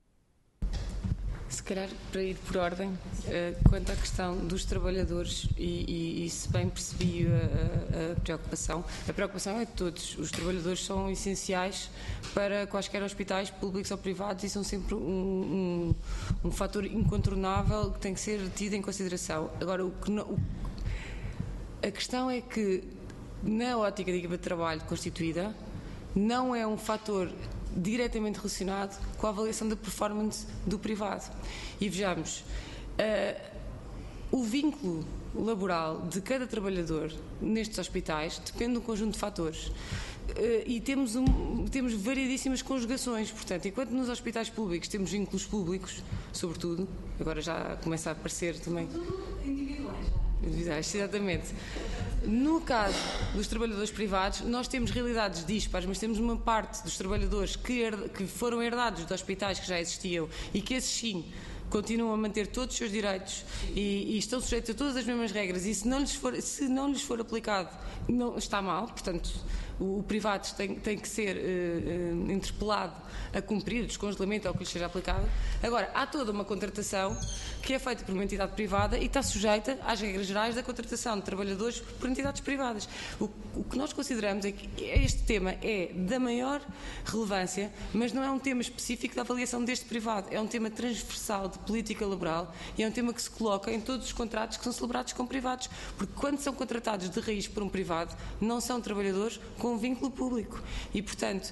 Speaker 6: Se calhar, para ir por ordem, quanto à questão dos trabalhadores, e se bem percebi a preocupação é de todos. Os trabalhadores são essenciais para quaisquer hospitais, públicos ou privados, e são sempre um fator incontornável que tem que ser tido em consideração. Agora, a questão é que, na ótica da equipa de trabalho constituída, não é um fator diretamente relacionado com a avaliação da performance do privado. E vejamos, o vínculo laboral de cada trabalhador nestes hospitais depende de um conjunto de fatores. E temos variedíssimas conjugações. Portanto, enquanto nos hospitais públicos temos vínculos públicos, sobretudo, agora já começa a aparecer também. Individuais, exatamente. No caso dos trabalhadores privados, nós temos realidades dispares, mas temos uma parte dos trabalhadores que foram herdados de hospitais que já existiam e que esses sim continuam a manter todos os seus direitos e estão sujeitos a todas as mesmas regras, e se não lhes for aplicado, não está mal. Portanto, o privado tem que ser interpelado a cumprir o descongelamento ao que lhe seja aplicável. Agora, há toda uma contratação que é feita por uma entidade privada e está sujeita às regras gerais da contratação de trabalhadores por entidades privadas. O que nós consideramos é que este tema é da maior relevância, mas não é um tema específico da avaliação deste privado, é um tema transversal de política laboral e é um tema que se coloca em todos os contratos que são celebrados com privados, porque quando são contratados de raiz por um privado, não são trabalhadores com um vínculo público. E, portanto,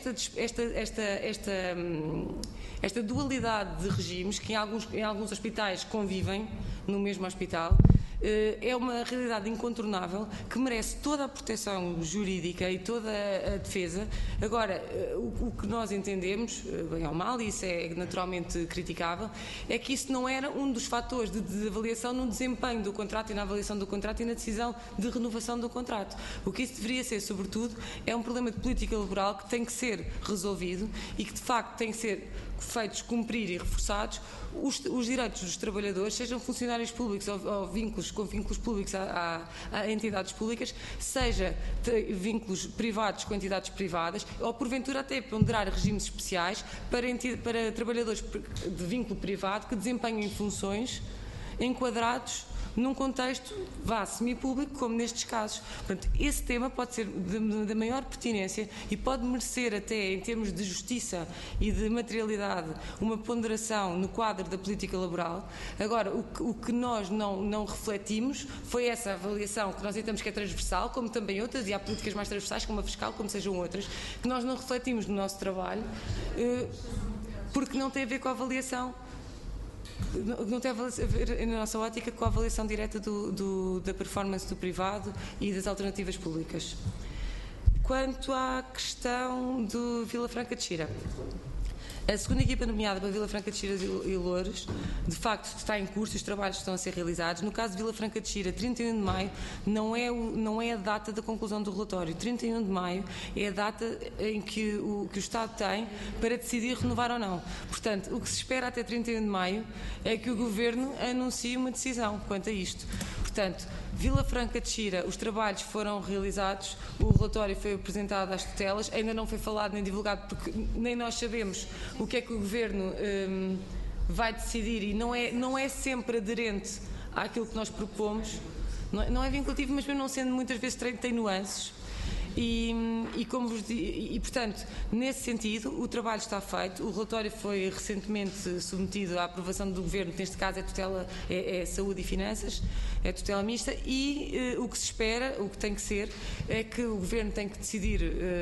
Speaker 6: esta dualidade de regimes que em alguns hospitais convivem no mesmo hospital é uma realidade incontornável que merece toda a proteção jurídica e toda a defesa. Agora, o que nós entendemos, bem ou mal, e isso é naturalmente criticável, é que isso não era um dos fatores de avaliação no desempenho do contrato e na avaliação do contrato e na decisão de renovação do contrato. O que isso deveria ser, sobretudo, é um problema de política laboral que tem que ser resolvido e que, de facto, tem que ser feitos cumprir e reforçados os direitos dos trabalhadores, sejam funcionários públicos ou com vínculos públicos a entidades públicas, seja vínculos privados com entidades privadas, ou porventura até ponderar regimes especiais para trabalhadores de vínculo privado que desempenhem funções enquadrados num contexto semipúblico, como nestes casos. Portanto, esse tema pode ser da maior pertinência e pode merecer até, em termos de justiça e de materialidade, uma ponderação no quadro da política laboral. Agora, o que nós não refletimos foi essa avaliação que nós entendemos que é transversal, como também outras, e há políticas mais transversais, como a fiscal, como sejam outras, que nós não refletimos no nosso trabalho, porque não tem a ver com a avaliação. Não tem a ver, na nossa ótica, com a avaliação direta da performance do privado e das alternativas públicas. Quanto à questão do Vila Franca de Xira, a segunda equipa nomeada para Vila Franca de Xira e Loures, de facto, está em curso, os trabalhos estão a ser realizados. No caso de Vila Franca de Xira, 31 de maio não é a data da conclusão do relatório. 31 de maio é a data em que o Estado tem para decidir renovar ou não. Portanto, o que se espera até 31 de maio é que o Governo anuncie uma decisão quanto a isto. Portanto, Vila Franca de Xira, os trabalhos foram realizados, o relatório foi apresentado às tutelas, ainda não foi falado nem divulgado porque nem nós sabemos o que é que o Governo vai decidir e não é sempre aderente àquilo que nós propomos, não é vinculativo, mas mesmo não sendo, muitas vezes tem nuances. Portanto, nesse sentido, o trabalho está feito. O relatório foi recentemente submetido à aprovação do Governo, neste caso é Saúde e Finanças, é tutela mista, e o que se espera, o que tem que ser, é que o Governo tem que decidir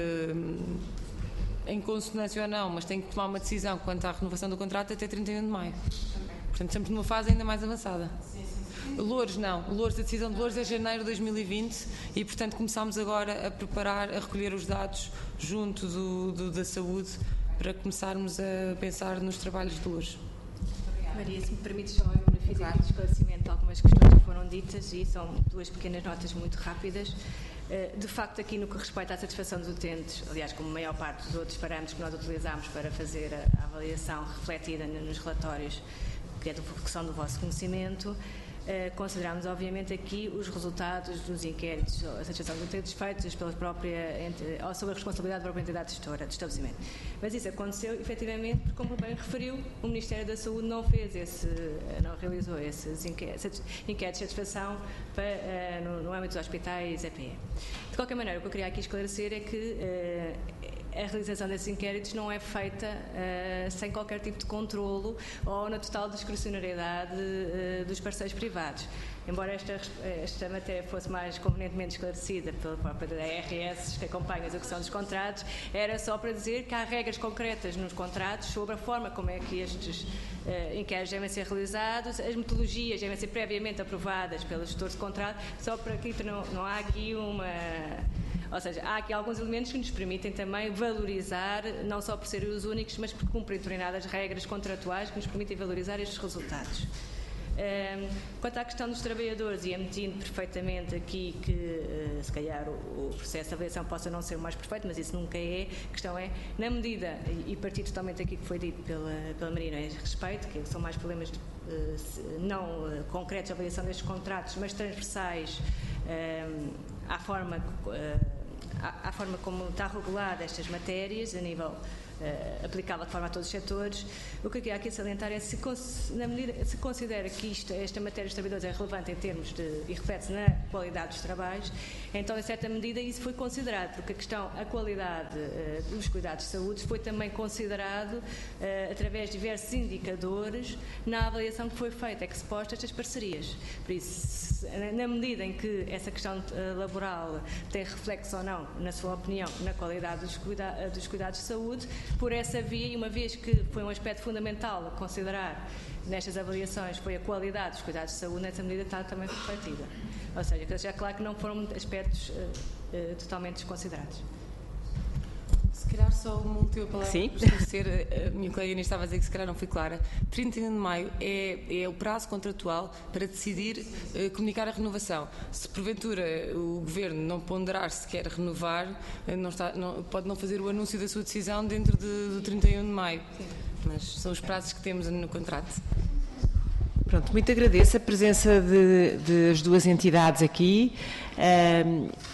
Speaker 6: em consonância ou não, mas tem que tomar uma decisão quanto à renovação do contrato até 31 de maio. Portanto, estamos numa fase ainda mais avançada. Loures não. A decisão de Loures é janeiro de 2020 e, portanto, começámos agora a recolher os dados junto da saúde para começarmos a pensar nos trabalhos de Loures.
Speaker 7: Maria, se me permite só um benefício de esclarecimento de algumas questões que foram ditas, e são duas pequenas notas muito rápidas. De facto, aqui no que respeita à satisfação dos utentes, aliás, como a maior parte dos outros parâmetros que nós utilizamos para fazer a avaliação refletida nos relatórios, que são do vosso conhecimento, consideramos, obviamente, aqui os resultados dos inquéritos, a satisfação dos utentes feitos pela ou sob a responsabilidade da própria entidade gestora do estabelecimento. Mas isso aconteceu, efetivamente, porque, como bem referiu, o Ministério da Saúde não realizou esses inquéritos de satisfação no âmbito dos hospitais EPE. De qualquer maneira, o que eu queria aqui esclarecer é que a realização desses inquéritos não é feita sem qualquer tipo de controlo ou na total discricionariedade dos parceiros privados. Embora esta matéria fosse mais convenientemente esclarecida pela própria ARS que acompanha a execução dos contratos, era só para dizer que há regras concretas nos contratos sobre a forma como é que estes inquéritos devem ser realizados, as metodologias devem ser previamente aprovadas pelos gestores de contrato, só para que não há aqui Ou seja, há aqui alguns elementos que nos permitem também valorizar, não só por serem os únicos, mas por cumprem determinadas regras contratuais que nos permitem valorizar estes resultados. Quanto à questão dos trabalhadores, e admitindo perfeitamente aqui que se calhar o processo de avaliação possa não ser o mais perfeito, mas isso nunca é, a questão é, na medida, e partir totalmente aqui que foi dito pela Marina a respeito, que são mais problemas não concretos de avaliação destes contratos, mas transversais à forma como está regulada estas matérias a nível aplicável de forma a todos os setores. O que eu queria aqui salientar é se considera que esta matéria dos trabalhadores é relevante em termos e reflete-se na qualidade dos trabalhos, então em certa medida isso foi considerado, porque a qualidade dos cuidados de saúde foi também considerado através de diversos indicadores na avaliação que foi feita, exposta a estas parcerias. Por isso, na medida em que essa questão laboral tem reflexo ou não, na sua opinião, na qualidade dos cuidados de saúde, por essa via, e uma vez que foi um aspecto fundamental a considerar nestas avaliações, foi a qualidade dos cuidados de saúde, nessa medida está também refletida. Ou seja, que seja claro que não foram aspectos totalmente desconsiderados.
Speaker 6: Se calhar só uma última palavra para esclarecer, a minha colega Inês estava a dizer que se calhar não fui clara. 31 de maio é o prazo contratual para decidir comunicar a renovação. Se porventura o Governo não ponderar se quer renovar, pode não fazer o anúncio da sua decisão dentro do 31 de maio. Mas são os prazos que temos no contrato.
Speaker 1: Pronto, muito agradeço a presença das duas entidades aqui.